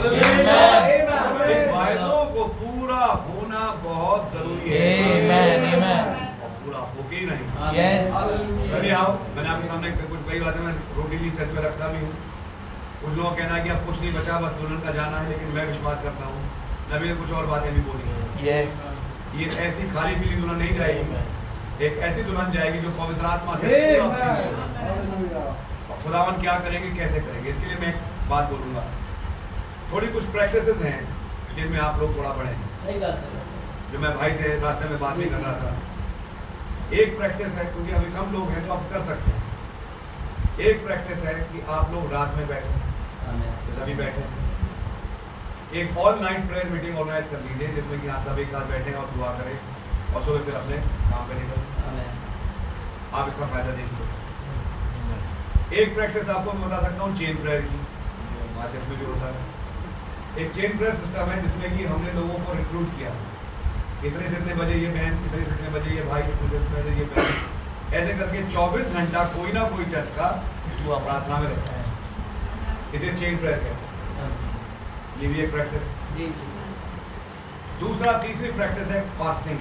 जिन वायदों को पूरा होना बहुत जरूरी है आमीन और पूरा होके ही नहीं। यस चलिए आओ, मैंने आपके सामने कुछ कई बातें मैं रूटीनली चर्च में रखता भी हूँ। कुछ लोगों का कहना है कि अब कुछ नहीं बचा, बस दुल्हन का जाना है, लेकिन मैं विश्वास करता हूँ नबी ने कुछ और बातें भी बोली हैं। यस ये ऐसी खाली पीली दुल्हन नहीं जाएगी, एक ऐसी दुल्हन जाएगी जो पवित्र आत्मा से पूरा भरी है। और खुदावन क्या करेंगे, कैसे करेंगे, इसके लिए मैं एक बात बोलूँगा। थोड़ी कुछ प्रैक्टिसेस हैं जिनमें आप लोग थोड़ा बढ़ें, सही बात है. जो मैं भाई से रास्ते में बात भी कर रहा था। एक प्रैक्टिस है, क्योंकि अभी कम लोग हैं तो आप कर सकते हैं। एक प्रैक्टिस है कि आप लोग रात में बैठें, जैसे अभी बैठे हैं, एक all night prayer meeting organize कर लीजिए जिसमें कि यहाँ सब एक साथ बैठें और दुआ करें और सुबह फिर अपने काम पे निकलें। आप इसका फायदा देखिए। एक प्रैक्टिस आपको मैं बता सकता हूँ चेन प्रेयर की, हमारे चर्च में भी होता है। एक चेन प्रेयर सिस्टम है जिसमें कि हमने लोगों को रिक्रूट किया, इतने से इतने बजे ये बहन, इतने से इतने बजे ये भाई, इतने से इतने बजे ये बहन, ऐसे करके 24 घंटा कोई ना कोई चर्च का प्रार्थना में रहता है। इसे चेन प्रेयर कहते हैं। ये भी एक प्रैक्टिस है। जी जी. दूसरा, तीसरी प्रैक्टिस है फास्टिंग।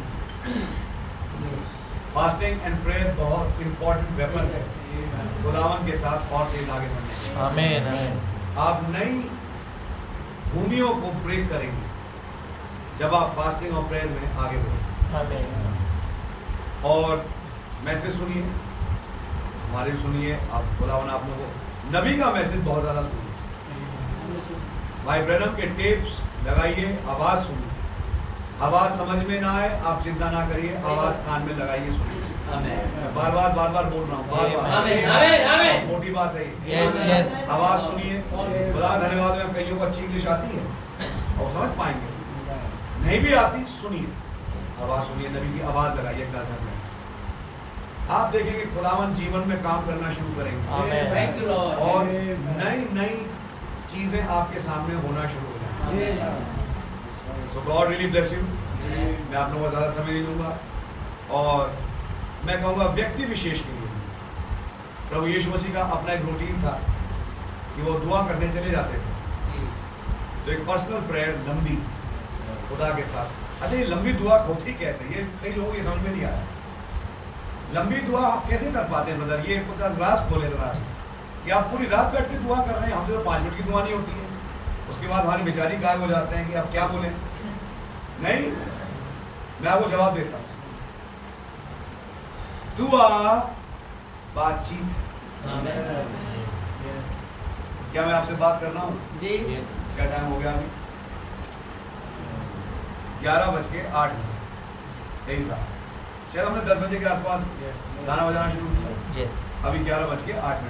फास्टिंग एंड प्रेयर बहुत इंपॉर्टेंट वेपन है खुदावन के साथ और तेज आगे बढ़ने के। आमीन आमीन आप नई भूमियों को ब्रेक करेंगे जब आप फास्टिंग और प्रेयर में आगे बढ़ेंगे। आमीन और मैसेज सुनिए, हमारे भी सुनिए, आप खुदावन आप लोगों को नबी का मैसेज बहुत ज़्यादा सुनिए। भाई ब्रैनम के टेप्स लगाइए, आवाज़ सुनिए, आवाज़ समझ में ना आए आप चिंता ना करिए, आवाज़ कान में लगाइए, सुनिए। मैं बार बार बोल रहा हूँ, बार आमीन आमीन बार आमीन. मोटी बात है ये। यस यस आवाज़ सुनिए। खुदा धन्यवाद है, कईयों को अच्छी इंग्लिश आती है और समझ पाएंगे, नहीं भी आती सुनिए, आवाज़ सुनिए, नबी की आवाज़ लगाइए घर में। आप देखेंगे खुदावन जीवन में काम करना शुरू करेंगे आमीन Thank you, Lord. और नई नई चीजें आपके सामने होना शुरू हो जाएंगी। So God really bless you. मैं आप लोगों का ज़्यादा समय नहीं लूँगा और मैं कहूँगा व्यक्ति विशेष के लिए प्रभु यीशु मसीह का अपना एक रूटीन था कि वो दुआ करने चले जाते थे, तो एक पर्सनल प्रेयर लंबी खुदा के साथ। अच्छा, ये लंबी दुआ होती कैसे, ये कई लोगों को ये समझ में नहीं आया। लंबी दुआ आप कैसे कर पाते हैं ब्रदर, ये खुदा रास खोले जरा कि आप पूरी रात बैठ के दुआ कर रहे हैं। हमसे तो 5 मिनट की दुआ नहीं होती है, उसके बाद हमारे बेचारी गायब हो जाते हैं कि आप क्या बोले। नहीं, मैं आपको जवाब देता हूँ, दुआ बातचीत है। क्या मैं आपसे बात कर रहा हूँ? जी. क्या टाइम हो गया अभी? 11:08। यही साहब, शायद हमने 10 बजे के आसपास गाना बजाना शुरू किया, यस अभी 11:08।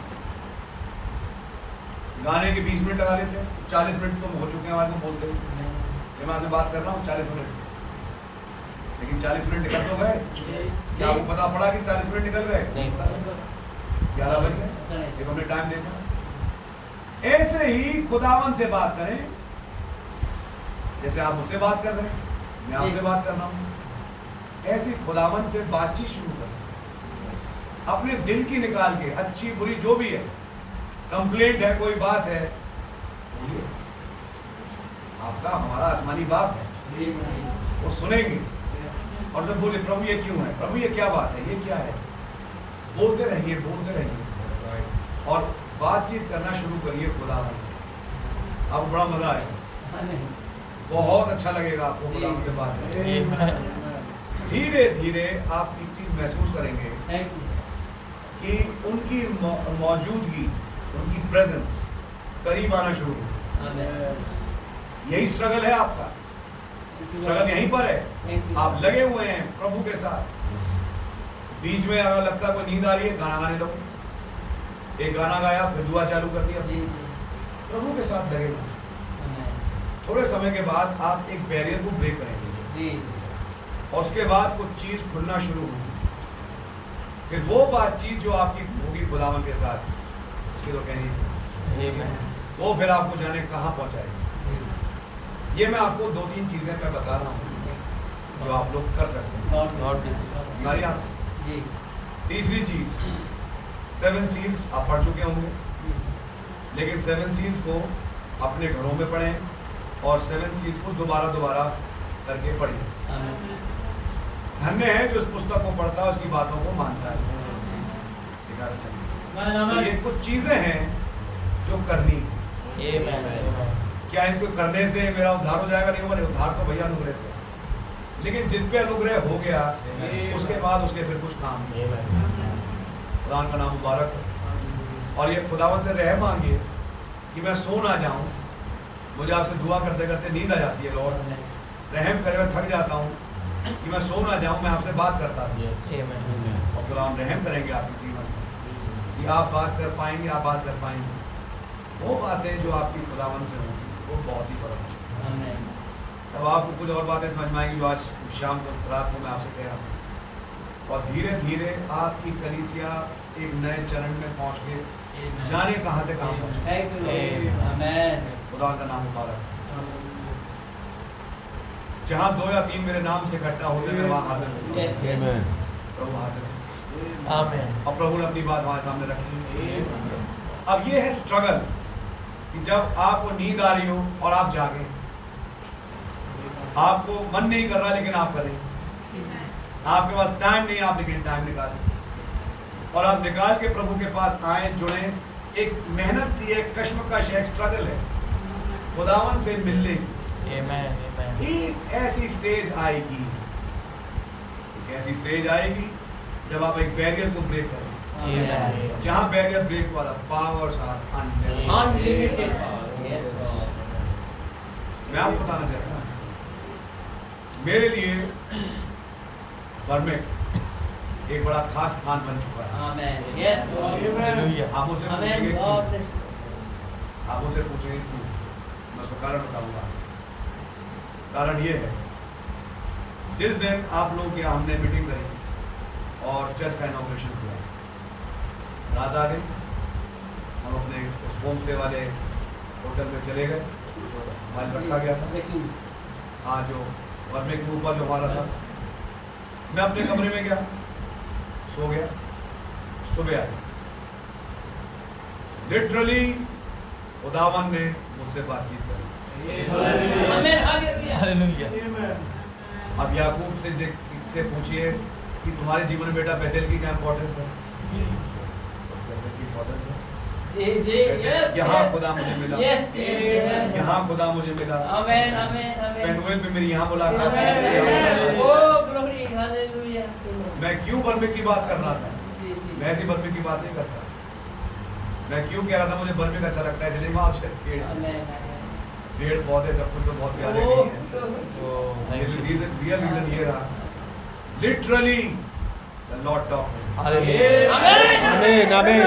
गाने के 20 मिनट लगा लेते हैं, 40 मिनट तो हो चुके हैं हमारे को बोलते हुए। मैं आपसे बात कर रहा हूँ 40 मिनट से। लेकिन 40 मिनट निकल तो गए। क्या आपको पता पड़ा कि 40 मिनट निकल गए? नहीं। 11 बज गए, ये तो हमने टाइम देखा। ऐसे ही खुदावन से बात करें, जैसे आप मुझसे बात कर रहे हैं, मैं आपसे बात कर रहा हूँ, ऐसी खुदावन से बातचीत शुरू करें। अपने दिल की निकाल के, अच्छी बुरी जो भी है, कंप्लेंट है, कोई बात है, बोलिए। आपका हमारा आसमानी बाप है, वो सुनेंगे। और जब बोले प्रभु ये क्यों है, प्रभु ये क्या बात है, ये क्या है, बोलते रहिए, बोलते रहिए और बातचीत करना शुरू करिए खुदावन से। आपको बड़ा मजा आएगा, बहुत अच्छा लगेगा आपको खुदावन से बात करके। धीरे धीरे आप एक चीज महसूस करेंगे कि उनकी मौजूदगी, उनकी प्रेजेंस करीब आना शुरू हो। यही स्ट्रगल है आपका, स्ट्रगल यहीं पर है। आप लगे हुए हैं प्रभु के साथ, बीच में अगर लगता है कोई नींद आ रही है, गाना गाने लगो, एक गाना गाया फिर दुआ चालू कर दिया, प्रभु के साथ लगे हुए। थोड़े समय के बाद आप एक बैरियर को ब्रेक करेंगे और उसके बाद कुछ चीज खुलना शुरू होगी। फिर वो बातचीत जो आपकी होगी खुदावन के साथ, उसकी तो कहनी वो फिर आपको जाने कहाँ पहुंचाएगी। ये मैं आपको 2-3 चीजें मैं बता रहा हूँ जो आप लोग कर सकते हैं। नारी आप तीसरी चीज, 7 सील्स आप पढ़ चुके होंगे, लेकिन 7 सील्स को अपने घरों में पढ़ें और 7 सील्स को दोबारा करके पढ़िए। धन्य है जो इस पुस्तक को पढ़ता है, उसकी बातों को मानता है। तो ये कुछ चीजें हैं जो करनी है। क्या इनको करने से मेरा उद्धार हो जाएगा? नहीं होगा, उद्धार तो भैया अनुग्रह से, लेकिन जिस पे अनुग्रह हो गया उसके बाद उसके फिर कुछ काम नहीं। खुदावन का नाम मुबारक हो। और ये खुदावन से रहम मांगिए कि मैं सो ना जाऊं। मुझे आपसे दुआ करते करते नींद आ जाती है, लॉर्ड रहम करे, मैं थक जाता हूं कि मैं सो ना जाऊं, मैं आपसे बात करता हूं। और खुदावन रहम करेंगे आपके जीवन में कि आप बात कर पाएंगे, आप बात कर पाएंगे। वो बातें जो आपकी खुदावन से होंगी वो बहुत ही फर्क है। तब आपको कुछ और बातें समझ में आएंगी जो आज शाम को, रात को मैं आपसे कह रहा हूँ। और धीरे धीरे आपकी कलीसिया एक नए चरण में पहुंच के जाने कहाँ से कहाँ पहुंचे। खुदा का नाम मुबारक। जहाँ 2 या 3 मेरे नाम से इकट्ठा होते मैं वहाँ हाजिर हूँ। प्रभु हाजिर है। और प्रभु ने अपनी बात हमारे सामने रखी। अब ये है स्ट्रगल कि जब आपको नींद आ रही हो और आप जागे, आपको मन नहीं कर रहा लेकिन आप करें, आपके पास टाइम नहीं, आप लेकिन टाइम निकालें और आप निकाल के प्रभु के पास आए, जुड़े। एक मेहनत सी है, कश्मकश है, स्ट्रगल है खुदावन से मिलने की। एक ऐसी स्टेज आएगी, एक ऐसी स्टेज आएगी जब आप एक बैरियर को ब्रेक करें। जहाँ बैरियर ब्रेक वाला पावर्स आर अनलिमिटेड। मैं आपको बताना चाहता हूँ, मेरे लिए बर्मेक एक बड़ा खास स्थान बन चुका है। आप मुझसे पूछेंगे क्यों, मैं उसका कारण बताऊंगा। कारण ये है, जिस दिन आप लोग यहाँ हमने मीटिंग करी और चर्च का इनॉग्रेशन हुआ, रात आ गई, हम अपने उस होम स्टे वाले होटल में चले गए जो हमारे रखा गया था। हाँ, जो बर्मेक के ऊपर जो हमारा था। मैं अपने कमरे में गया, सो गया, सुबह आई। लिटरली खुदावन ने मुझसे बातचीत करी। अब याकूब से पूछिए कि तुम्हारे जीवन में बेटा बेतेल की क्या इंपॉर्टेंस है? बेतेल की इंपॉर्टेंस है। यहाँ खुदा मुझे मिला, यहाँ खुदा मुझे मिला। पेनुएल पे मेरी यहाँ मुलाकात। मैं क्यों बर्मेक की बात कर रहा था? मैं ऐसी बर्मेक की बात नहीं करता। मैं क्यों कह रहा था मुझे बर्मेक अच्छा लगता है? इसलिए वहाँ पेड़ पौधे सब कुछ तो बहुत प्यारे हैं। रियल रीजन ये रहा, लिटरली द लॉर्ड टॉक। आमीन आमीन।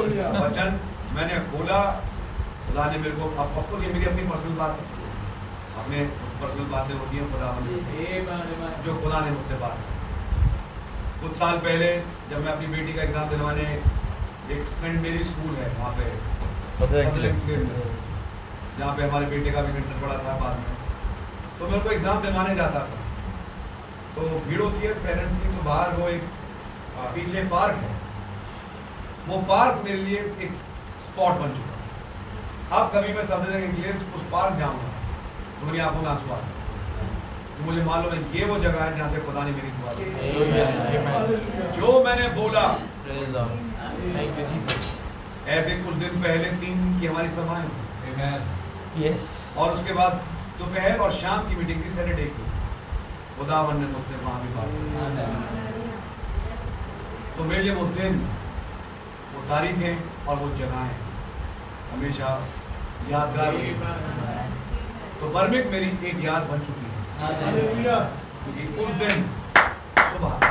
वचन मैंने खोला, खुदा ने मेरे को, ऑफ कोर्स ये मेरी अपनी पर्सनल बात है, अपने कुछ पर्सनल बातें होती हैं खुदावन से, Amen. Amen. जो खुदा ने मुझसे बात की। कुछ साल पहले जब मैं अपनी बेटी का एग्ज़ाम दिलवाने एक सेंट मेरी स्कूल है वहाँ पे सदरलैंड में, जहाँ पे हमारे बेटे का भी सेंटर पड़ा था बाद में, तो मैं उनको एग्ज़ाम दिलवाने जाता था। तो भीड़ होती है पेरेंट्स की, तो बाहर वो एक पीछे पार्क है, वो पार्क मेरे लिए एक स्पॉट बन चुका है। अब कभी मैं सदरलैंड इंक्लेव उस पार्क जाऊँगा तो मेरी आंखों में आंसू आते हैं, तो मुझे मालूम है ये वो जगह है जहाँ से खुदा ने मेरी दुआ की। जो मैंने बोला, Praise the Lord. Thank you, Jesus. ऐसे कुछ दिन पहले 3 दिन की हमारी सभाएं हुई, Yes. और उसके बाद दोपहर और शाम की मीटिंग थी सैटरडे की। खुदावन ने मुझसे वहाँ भी बात की। तो मेरे लिए वो दिन, वो तारीखें और वो जगहें हमेशा यादगार होंगी। तो बर्मिक मेरी एक याद बन चुकी है, क्योंकि उस दिन सुबह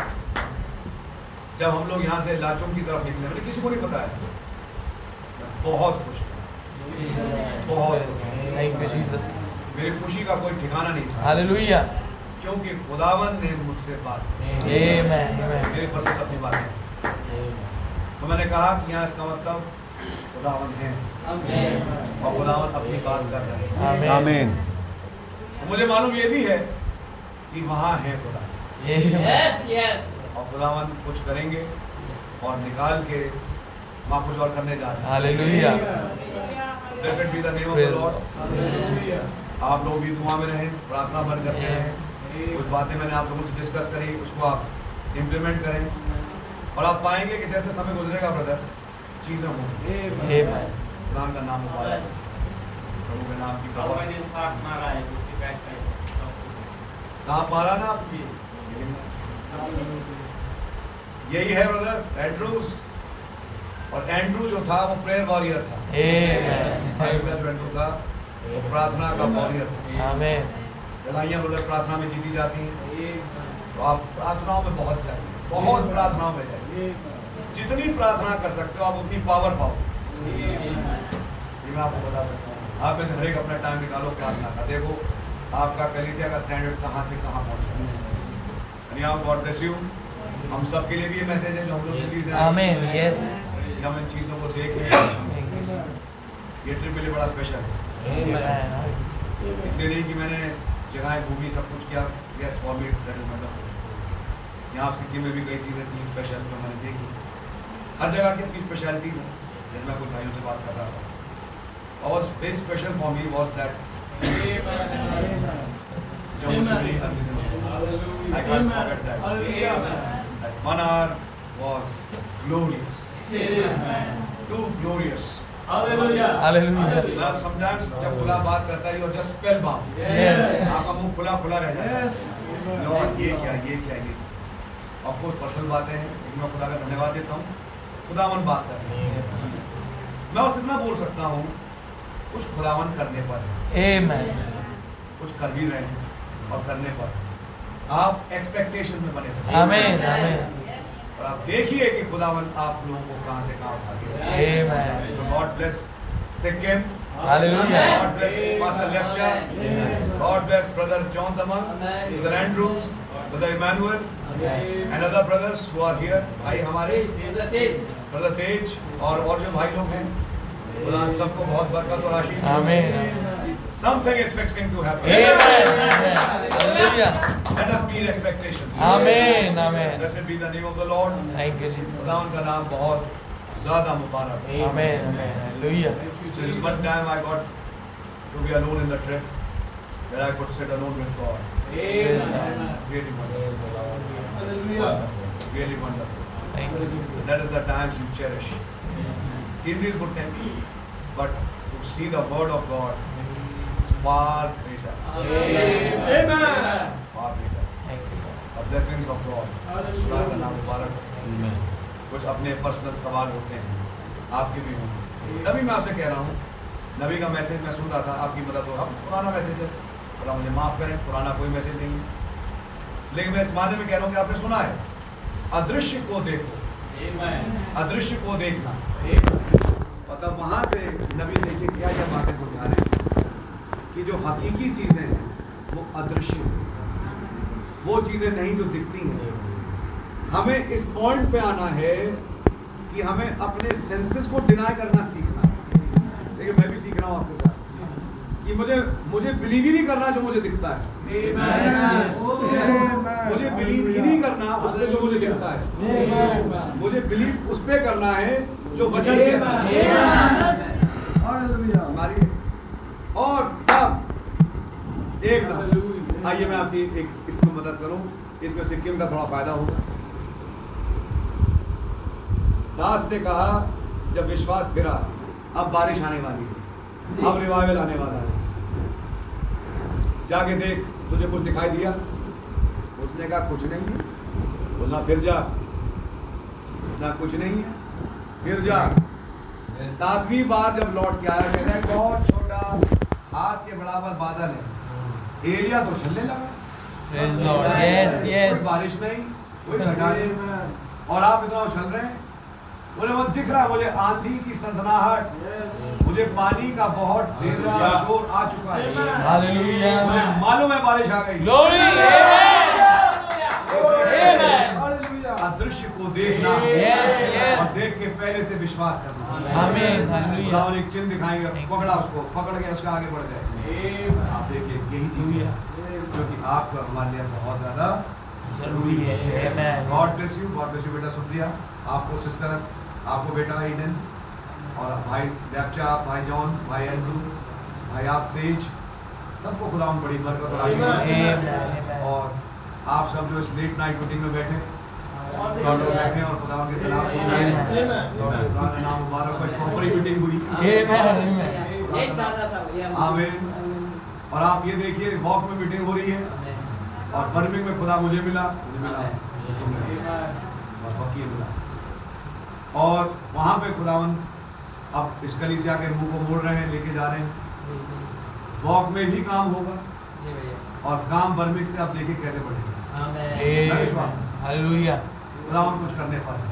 जब हम लोग यहाँ से लाचुंग की तरफ निकले, मुझे किसी को नहीं पता है, मैं बहुत खुश था, बहुत खुश। Thank you, Jesus. मेरी खुशी का कोई ठिकाना नहीं था, Hallelujah. क्योंकि खुदावन ने मुझसे बात की। Amen. Amen. मेरे पास अपनी बात है, तो मैंने कहा कि यहाँ इसका मतलब खुदावन है और खुदावन अपनी बात कर रहे हैं। Amen. आमीन। तो मुझे मालूम ये भी है कि वहाँ है खुदा, Amen. Yes, yes. और खुदावन कुछ करेंगे और निकाल के वहाँ कुछ और करने जा रहे हैं। Hallelujah. Blessed be the name of the Praise the Lord. Hallelujah. आप लोग भी दुआ में रहें, प्रार्थना बंद करते रहें। कुछ बातें मैंने आप लोगों से डिस्कस करी, उसको आप इम्प्लीमेंट करें, और आप पाएंगे कि जैसे समय गुजरेगा ब्रदर, चीज़ें होंगी। Amen. खुदा का नाम मुबारक, प्रभु के नाम की और पावर। मैंने साथ मारा है उसकी बैक साइड। सांप मारा ना आप? यही है ब्रदर एंड्रूज, और एंड्रू जो था वो प्रेयर वॉरियर था। Amen. बाइबल में जो एंड्रू था वो प्रार्थना का वॉरियर था। Amen. लड़ाइयाँ ब्रदर प्रार्थना में जीती जाती हैं, तो आप प्रार्थनाओं में बहुत जाइए, बहुत प्रार्थनाओं में जाइए। जितनी प्रार्थना कर सकते हो आप उतनी पावर पाओ, ये मैं आपको बता सकता हूँ। आप में से हर एक अपना टाइम निकालो प्रार्थना का, देखो आपका कलीसिया का स्टैंडर्ड कहाँ से कहाँ पहुँचा है। आप गॉड ब्लेस यू। हम सब के लिए भी ये मैसेज है जो हम लोग दिल्ली से आए हैं, Amen. Yes. कि हम इन चीज़ों को देखें। Thank you, Jesus. ये ट्रिप मेरे लिए बड़ा स्पेशल है, Amen. इसलिए नहीं कि मैंने जगहें घूमी सब कुछ किया। Yes, for me that is wonderful. यहाँ सिक्किम में भी कई चीज़ें थी स्पेशल जो मैंने देखी। हर जगह की अपनी स्पेशलिटीज़ हैं। जैसे मैं कुछ भाइयों से बात कर रहा था, और very special for me was that I can't forget that. That 1 hour was glorious. Too glorious. Hallelujah. अब sometimes जब खुदा बात करता है, you're just spellbound. Yes. आपका मुंह खुला खुला रह जाता है। Lord, ये क्या, ये क्या, ये। Of course पर्सनल बातें हैं, लेकिन मैं खुदा का धन्यवाद देता हूँ। खुदावन बात कर रहे हैं। मैं बस इतना बोल सकता हूँ, कुछ खुदावन करने पर है, Amen. कुछ कर भी रहे हैं, और करने पर आप एक्सपेक्टेशन में बने रहिए। Amen. Amen. और आप देखिए कि खुदावन आप लोगों को कहाँ से कहाँ उठा के। Amen. So God bless Sikkim. Hallelujah. God bless Pastor Lepcha. God bless Brother John Tamang, Brother Andrews, Brother Emmanuel, and other brothers who are here. भाई हमारे Brother Tej और जो भाई लोग हैं, खुदा सबको बहुत बरकत और आशीष दे। Amen. Something is fixing to happen. Amen. Amen. Hallelujah. Let us be in expectation. Amen. Amen. Blessed be the name of the Lord. Thank you, Jesus. खुदा उनका नाम बहुत ज़्यादा मुबारक है। Amen. Amen. Hallelujah. So one time I got to be alone in the trip, where I could sit alone with God. Really wonderful. Wonderful. Really wonderful. Thank you, Jesus. That is the times you cherish. Scenery is good thing, but to see the word of God is far greater. Amen. Far greater. Thank you, Lord. The blessings of God. खुदा का नाम मुबारक हो। कुछ अपने personal सवाल होते हैं, आपके भी होंगे। तभी मैं आपसे कह रहा हूँ, नबी का मैसेज मैं सुन रहा था, आपकी मदद हो। अब पुराना मैसेज है, थोड़ा मुझे माफ़ करें, पुराना कोई मैसेज नहीं है, लेकिन मैं इस मायने में कह रहा हूँ कि आपने सुना है, अदृश्य को देखो, अदृश्य को देखना। मतलब वहाँ से नबी देखिए क्या क्या बातें समझा रहे हैं। कि जो हकीकी चीज़ें हैं वो अदृश्य हैं, वो चीज़ें नहीं जो दिखती हैं। हमें इस पॉइंट पे आना है कि हमें अपने सेंसेस को डिनाई करना सीखना है। देखिए मैं भी सीख रहा हूँ आपके साथ कि मुझे बिलीव ही नहीं करना जो मुझे दिखता है। मुझे बिलीव ही नहीं करना उस पे जो मुझे दिखता है। मुझे बिलीव उस पे करना है जो वचन कहता है। हमारी और तब एकदम आइए मैं आपकी एक इसमें मदद करूं, इसमें सिक्किम का थोड़ा फायदा होगा। दास से कहा जब विश्वास फिरा अब बारिश आने वाली है, अब रिवाइवल आने वाला है, जाके देख तुझे कुछ दिखाई दिया? उसने कहा कुछ नहीं है। बोला फिर जा। ना कुछ नहीं है, फिर जा। 7वीं बार जब लौट के आया कहता है बहुत छोटा हाथ के बराबर बादल है। एलिया तो चलने लगा, कोई बारिश नहीं, कोई घटा नहीं, और आप इतना उछल रहे हैं। बोले वो दिख रहा है, मुझे आंधी की सनसनाहट, मुझे पानी का बहुत तेज शोर आ चुका है, हालेलुया, मुझे मालूम है बारिश आ गई। ग्लोरी, आमेन, अदृश्य को देखना Yes, yes. और देख के पहले से विश्वास करना। आमेन, हालेलुया, खुदा एक चिन्ह दिखाएंगे, पकड़ा उसको, पकड़ के उसका आगे बढ़ गए। आप देखिए यही चीज है जो कि आपको हमारे लिए बहुत ज्यादा जरूरी है। आमेन, गॉड ब्लेस यू बेटा सुप्रिया, आपको सिस्टर, आपको बेटा ईडन, और भाई बैप्चा, भाई जॉन, भाई एंजू, भाई आप तेज, सबको खुदा बड़ी बरकत और आशीष दें। और आप सब जो इस लेट नाइट मीटिंग में बैठे बैठे और खुदा के खुदा का नाम मुबारक हो। प्रॉपरी मीटिंग हुई, आमीन। और आप ये देखिए वॉक में मीटिंग हो रही है और बर्मिंग में खुदा मुझे मिला और वकील मिला, और वहाँ पे खुदावन अब इस कलीसिया के मुंह को मोड़ रहे हैं, लेके जा रहे हैं। वॉक में भी काम होगा और काम बर्मिंग से आप देखिए कैसे बढ़ेगा। मैं विश्वास करता हूं। हालेलुया, खुदावन कुछ करने पर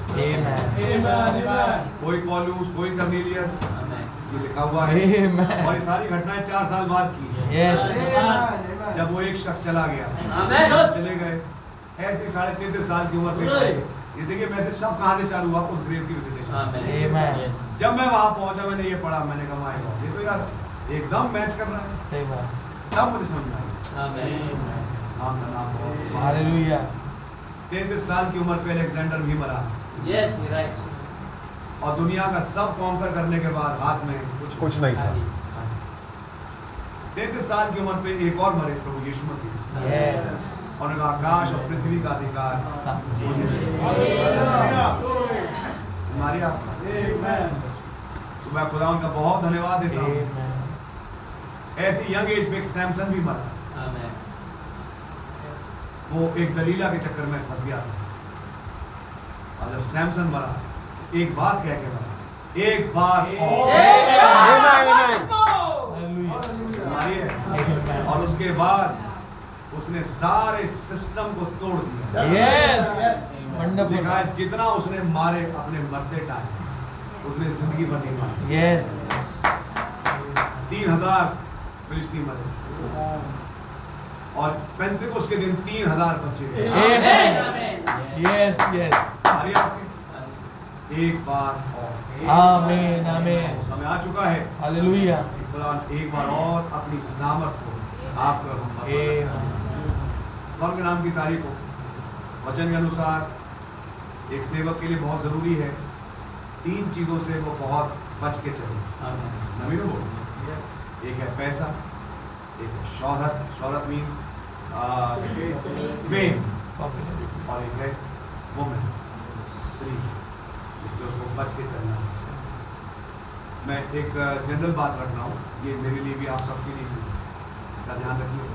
कोई पॉलूस, कोई कर्नेलियस, ये लिखा हुआ है। Amen. और ये सारी घटनाएं 4 साल बाद की है, यस, जब वो एक शख्स चला गया, चले गए ऐसे 33.5 साल की उम्र में। ये देखिए मैसेज सब कहाँ से चालू हुआ, उस ग्रेव की विजिटेशन। आमेन, जब मैं वहाँ पहुँचा मैंने ये पढ़ा, मैंने कहा माय गॉड, ये तो यार एकदम मैच कर रहा है। सही बात, तब मुझे समझ में आया नाम का नाम बहुत। हालेलुया, 33 साल की उम्र पे अलेक्जेंडर भी मरा, और दुनिया का सब कॉन्कर करने के बाद हाथ में कुछ नहीं था। 33 साल की उम्र पे एक और मरे, प्रभु यीशु मसीह। यस, और उनका आकाश और पृथ्वी का अधिकार मुझे हमारी आपका। तो मैं खुदा उनका बहुत धन्यवाद देता हूँ। ऐसी यंग एज में एक सैमसन भी मरा, वो एक दलीला के चक्कर में फंस गया था, और जब सैमसन मरा एक बात कह के मरा, एक बार और, और उसके बाद उसने सारे सिस्टम को तोड़ दिया। यस, वंडरफुल, देखा है जितना उसने मारे अपने मरते टाइम उसने जिंदगी भर नहीं मारी। यस, 3000 फिलिस्तीन मरे, और पेंतेकोस्त के दिन 3000 बचे। यस, यस, मारी आपके एक बार और, आमीन, आमीन, समय आ चुका है। हालेलुया, खुदा एक बार और अपनी सामर्थ को आप पर हम पर के नाम की तारीफ हो। वचन के अनुसार एक सेवक के लिए बहुत ज़रूरी है 3 चीज़ों से वो बहुत बच के चले। नवीन बोल, एक है पैसा, एक है शोहरत, शोहरत मीन्स फेम, और एक है वुमेन, स्त्री, जिससे उसको बच के चलना है। मैं एक जनरल बात रख रहा हूँ, ये मेरे लिए भी आप सबके लिए भी, इसका ध्यान रखिए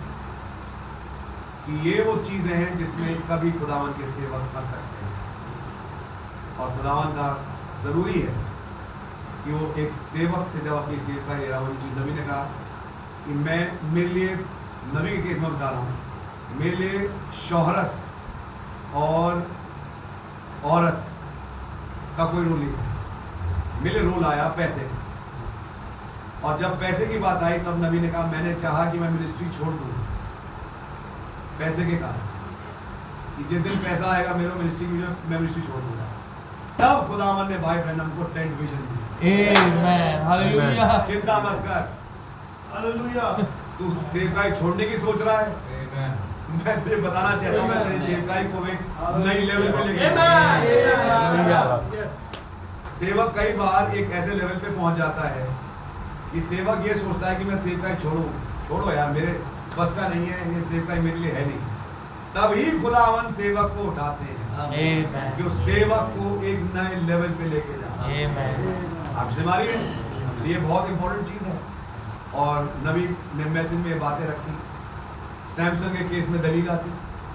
कि ये वो चीज़ें हैं जिसमें कभी खुदावन के सेवक फंस सकते हैं, और खुदावन का ज़रूरी है कि वो एक सेवक से जब अपनी सेवका ले रहा हो। नबी ने कहा कि मैं, मेरे लिए, नबी के केस में बता रहा हूँ, मेरे लिए शोहरत और औरत का कोई रोल नहीं था, मेरे रोल आया पैसे का। और जब पैसे की बात आई तब नबी ने कहा मैंने चाहा कि मैं मिनिस्ट्री छोड़ दूं पैसे के कारण, कि जिस दिन पैसा आएगा मेरे मिनिस्ट्री की मैं मिनिस्ट्री छोड़ दूंगा। तब खुदावन ने भाई ब्रैनम को 10 विजन दी। Amen. Hallelujah. चिंता मत कर, हालेलुया। तू सेवकाई छोड़ने की सोच रहा है, Amen. मैं तुझे बताना चाहता हूँ मैं तेरी सेवकाई को एक नई लेवल पे लेके Amen. Yes. सेवक कई बार एक ऐसे लेवल पे पहुंच जाता है कि सेवक ये सोचता है कि मैं सेवकाई छोड़ो यार, मेरे बस का नहीं है, ये सेवकाई मेरे लिए है नहीं। तभी खुदावन सेवक को उठाते हैं Amen. कि उस सेवक को एक नए लेवल पे लेके जाए। Amen. आपसे मारिए, ये बहुत इंपॉर्टेंट चीज है। और नबी ने मैसेज में ये बातें रखी। सैमसन के केस में दलील आती,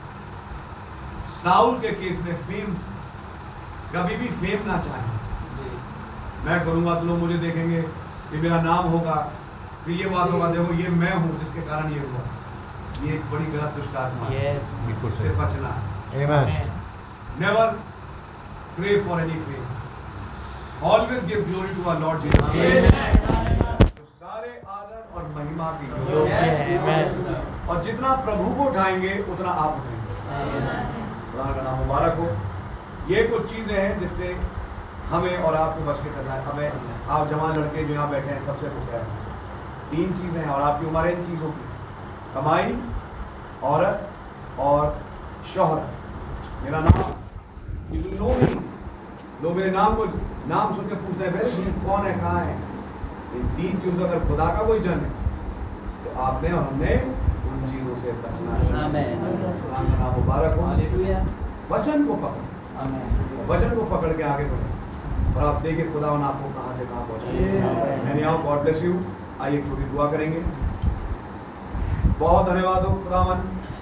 साउल के केस में फेम, कभी भी फेम ना चाहे। मैं करूंगा तो लोग मुझे देखेंगे, कि मेरा नाम होगा, फिर ये बात होगा देखो ये मैं हूं जिसके कारण ये हुआ। ये एक बड़ी गलत दुष्ट आत्मा है, Yes. इससे बचना है। Amen. Never crave for any fame. Always give glory to our Lord Jesus Christ. तो सारे आदर और महिमा की योग्य है। Amen. और जितना प्रभु को उठाएंगे उतना आप उठाएंगे। खुदा का नाम मुबारक हो। ये कुछ चीजें हैं जिससे हमें और आपको बच के चलना है। हमें आप जवान लड़के जो यहाँ बैठे हैं सबसे रुपया है, 3 चीजें हैं और आपकी उम्र इन चीजों की, कमाई, औरत और शोहरत। मेरा नाम, लोग मेरे नाम को नाम सुन के पूछते हैं भाई कौन है, कहाँ है। इन 3 चीजों अगर खुदा का कोई जन है तो आपने और हमने उन चीजों से बचना है। खुदा का नाम मुबारक हो। वचन को पकड़, वचन को पकड़ के आगे बढ़े और आप देखिए खुदा आपको कहाँ से कहाँ पहुँचाएगा। मैंने आओ, गॉड ब्लेस यू। आइए एक छोटी दुआ करेंगे। बहुत धन्यवाद हो खुदावन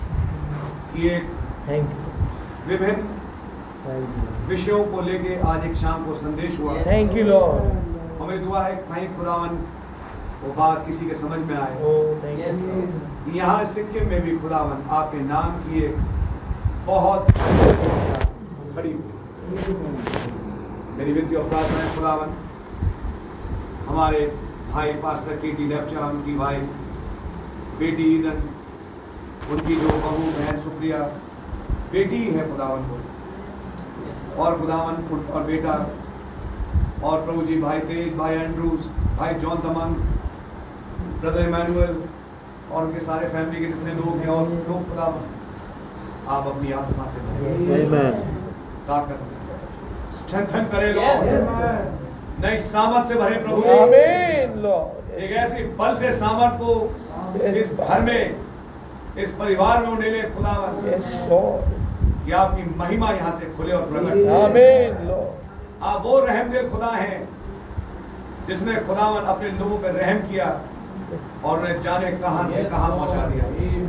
कि एक Thank you. विभिन्न विषयों को लेके आज एक शाम को संदेश हुआ। Thank you, Lord. हमें दुआ है कहीं खुदावन वो बात किसी के समझ में आए। Oh, thank you. यहाँ सिक्किम में भी खुदावन आपके नाम की एक बहुत खड़ी हुई। मेरी विनती और प्रार्थना है खुदावन हमारे भाई पास्टर केटी लेप्चा, उनकी वाइफ बेटी ईडन, उनकी जो बहू बहन सुप्रिया, बेटी है खुदावन को, और खुदावन और बेटा, और प्रभु जी भाई तेज, भाई एंड्रूज, भाई जॉन तमंग, ब्रदर इमैनुअल और उनके सारे फैमिली के जितने लोग हैं और लोग खुदावन आप अपनी आत्मा से भरें, ताकत स्ट्रेंथन करें लोग, नई सामर्थ से भरे प्रभु। Amen, Lord. एक ऐसी बल से सामर्थ को इस घर में, इस परिवार में उन्हें ले खुदावन, Yes, Lord. कि आपकी महिमा यहाँ से खुले और प्रकट हो। Amen, Lord. आप वो रहमदिल खुदा हैं जिसने खुदावन अपने लोगों पर रहम किया और उन्हें जाने कहां से कहां पहुंचा दिया।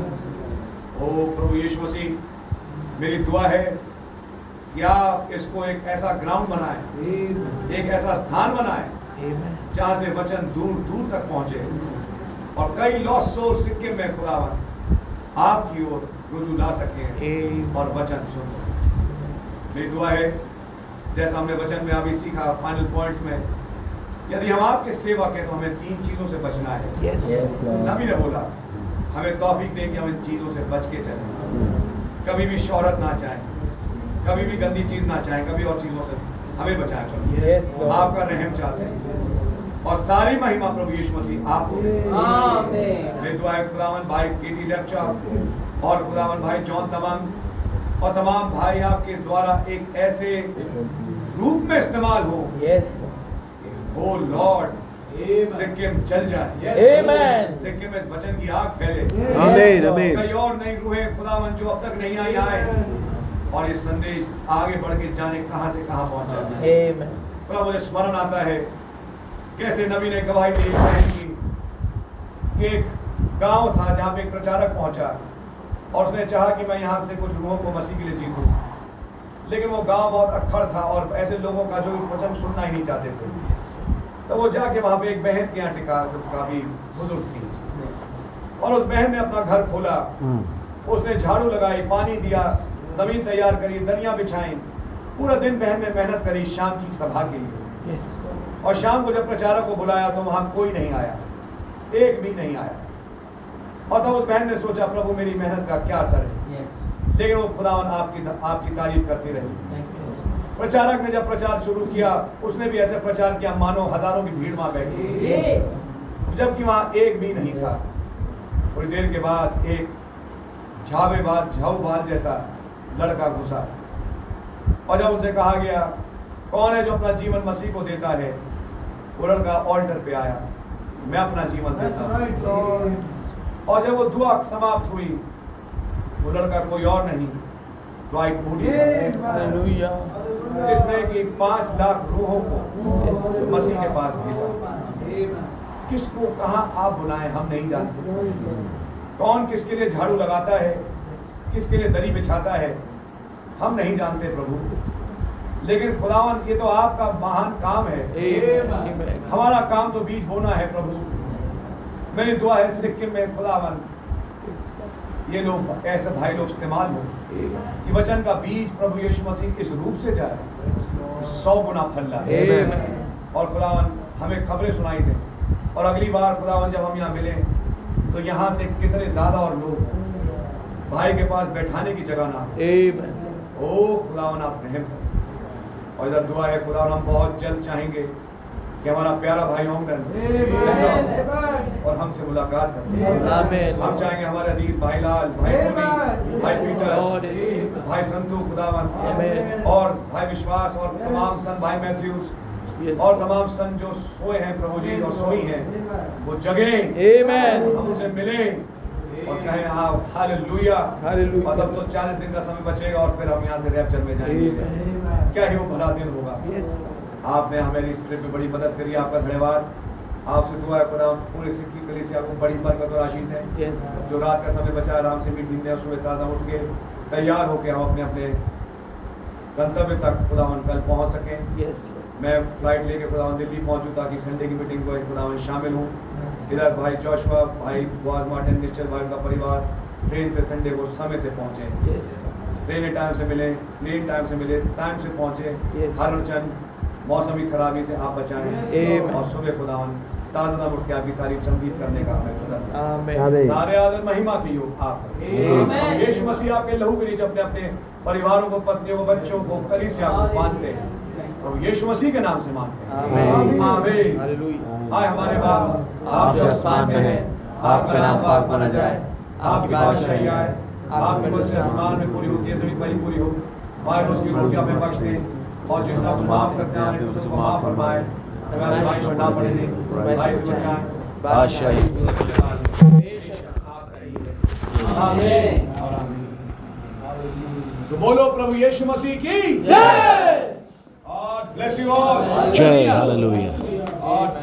ओ प्रभु यीशु मसीह, मेरी दुआ है कि आप इसको एक ऐसा ग्राउंड बनाएं, एक ऐसा स्थान बनाएं Amen. जहां से वचन दूर दूर तक पहुंचे और कई लॉस्ट सोल सिक्किम में खुदावन आपकी ओर रुजू ला सके Amen. और वचन सुन सके। मेरी दुआ है जैसा हमने वचन में अभी सीखा फाइनल पॉइंट्स में, यदि हम आपके सेवक हैं तो हमें 3 चीजों से बचना है। Yes, Lord. नबी ने बोला हमें तौफीक दें कि हम इन चीजों से बच के चलें, कभी भी शोहरत ना चाहें, कभी भी गंदी चीज ना चाहें, कभी और चीजों से हमें बचाएं प्रभु। Yes, Lord. आपका रहम चाहते हैं और सारी महिमा प्रभु यीशु मसीह आपको दें। मेरी दुआ है खुदावन भाई केटी लेप्चा और खुदावन भाई जॉन तमंग और तमाम भाई आपके द्वारा एक ऐसे रूप में इस्तेमाल हो, Yes, Lord. Oh Lord, Sikkim जल जाए। Amen. सिक्किम में इस वचन की आग फैले। Amen, amen. कई और नई रूहें खुदावन जो अब तक नहीं आई आए और ये संदेश आगे बढ़ के जाने कहां से कहां पहुंचा। Amen. खुदा मुझे स्मरण आता है कैसे नबी ने गवाही दी बहन की कि एक गांव था जहां पे एक प्रचारक पहुंचा और उसने चाहा कि मैं यहाँ से कुछ रूहों को मसीह के लिए जीतूं, लेकिन वो गांव बहुत अक्खड़ था और ऐसे लोगों का जो वचन सुनना ही नहीं चाहते थे। तो वो जाके वहां पे एक बहन के यहाँ टिका जो काफी बुजुर्ग थी और उस बहन ने अपना घर खोला, उसने झाड़ू लगाई, पानी दिया, जमीन तैयार करी, दरिया बिछाई, पूरा दिन बहन ने मेहनत करी शाम की सभा के लिए। Yes, Lord. और शाम को जब प्रचारक को बुलाया तो वहां कोई नहीं आया, एक भी नहीं आया। और तब उस बहन ने सोचा प्रभु मेरी मेहनत का क्या असर है, लेकिन वो खुदावन आपकी तारीफ करती रही। प्रचारक ने जब प्रचार शुरू किया उसने भी ऐसे प्रचार किया मानो हजारों की भीड़ वहां बैठी, जबकि वहां एक भी नहीं था। थोड़ी देर के बाद एक झाऊबाज जैसा लड़का घुसा और जब उनसे कहा गया कौन है जो अपना जीवन मसीह को देता है, वो लड़का ऑल्टर पे आया, मैं अपना जीवन देता हूं। और जब वो दुआ समाप्त हुई, वो लड़का कोई और नहीं, dwight Moody था, Hallelujah. जिसने कि 5 लाख रूहों को मसीह के पास भेजा। किसको कहां आप बुलाएं हम नहीं जानते, कौन किसके लिए झाड़ू लगाता है, किसके लिए दरी बिछाता है, हम नहीं जानते प्रभु। लेकिन खुदावन ये तो आपका महान काम है, Amen. हमारा काम तो बीज बोना है प्रभु। मेरी दुआ है सिक्किम में खुदावन ये लोग ऐसे भाई लोग इस्तेमाल हो कि वचन का बीज प्रभु यीशु मसीह इस रूप से जाए 100 गुना फल लाए। Amen. और खुदावन हमें खबरें सुनाई दें, और अगली बार खुदावन जब हम यहाँ मिले तो यहाँ से कितने ज्यादा और लोग भाई के पास बैठाने की जगह ना हो। Amen. ओ खुदावन आप रहम करें। और इधर दुआ है खुदावन हम बहुत जल्द चाहेंगे कि हमारा प्यारा भाई होंगन और हमसे मुलाकात करें। Amen. हम चाहेंगे हमारे अजीज भाई लाल, भाई टोनी, भाई Lord पीटर, Jesus. भाई संतू खुदावन Amen. और भाई विश्वास और तमाम सन भाई मैथ्यूज Yes. और तमाम सन जो सोए हैं प्रभु जी और सोई हैं, वो जगे, Amen. हम उनसे मिले और कहें हाँ हालेलुया। Hallelujah. और तब तो 40 दिन का समय बचेगा और फिर हम यहाँ से रैप्चर में जाएंगे। Amen. क्या ही वो भला दिन होगा। Yes. आपने हमें इस ट्रिप में बड़ी मदद करी, आपका धन्यवाद। आपसे दुआ है खुदा पूरे सिक्की कलीसिया को बड़ी बरकत और आशीष दें। Yes. जो रात का समय बचा आराम से मीटिंग दें, सुबह ताज़ा उठ के तैयार होकर हम अपने अपने गंतव्य तक खुदावन कल पहुंच सकें। Yes. Lord. मैं फ्लाइट लेके खुदावन दिल्ली पहुंचूं ताकि संडे की मीटिंग को खुदावन शामिल हूँ। इधर भाई जोशुआ, भाई बोआज मार्टिन, निश्चल भाई उनका परिवार ट्रेन से संडे को समय से पहुँचे, Yes. ट्रेन टाइम से मिले, प्लेन टाइम से मिले, टाइम से पहुँचे। Yes. हर चंद मौसमी खराबी से आप बचाएं। Amen. और सुबह खुदावन ताज़ा उठ के आपकी तारीफ संगीत करने का हमें फजल दें। Amen. सारे आदर महिमा की हो आप। Amen. यीशु मसीह आपके लहू के नीचे अपने अपने परिवारों को, पत्नियों को, बच्चों को, कलीसिया को मानते हैं और यीशु मसीह के नाम से मानते हैं। Amen. आमीन। Hallelujah. आए हमारे बाप, आप जो आसमान में हैं, आपका नाम पाक माना जाए, आपकी बादशाही आए, आपकी कुछ से आसमान में पूरी होती है, जमीन पर ही पूरी हो। हमारे रोज की रोटी हमें बख्श दे और जितना कुछ माफ करते हैं हमें उसको माफ फरमाए, अगर भाई छोड़ना पड़े नहीं, भाई से बचाएं। बादशाही। आमीन और आमीन। तो बोलो प्रभु यीशु मसीह की जय। और ब्लेस यू ऑल। जय हालेलुया।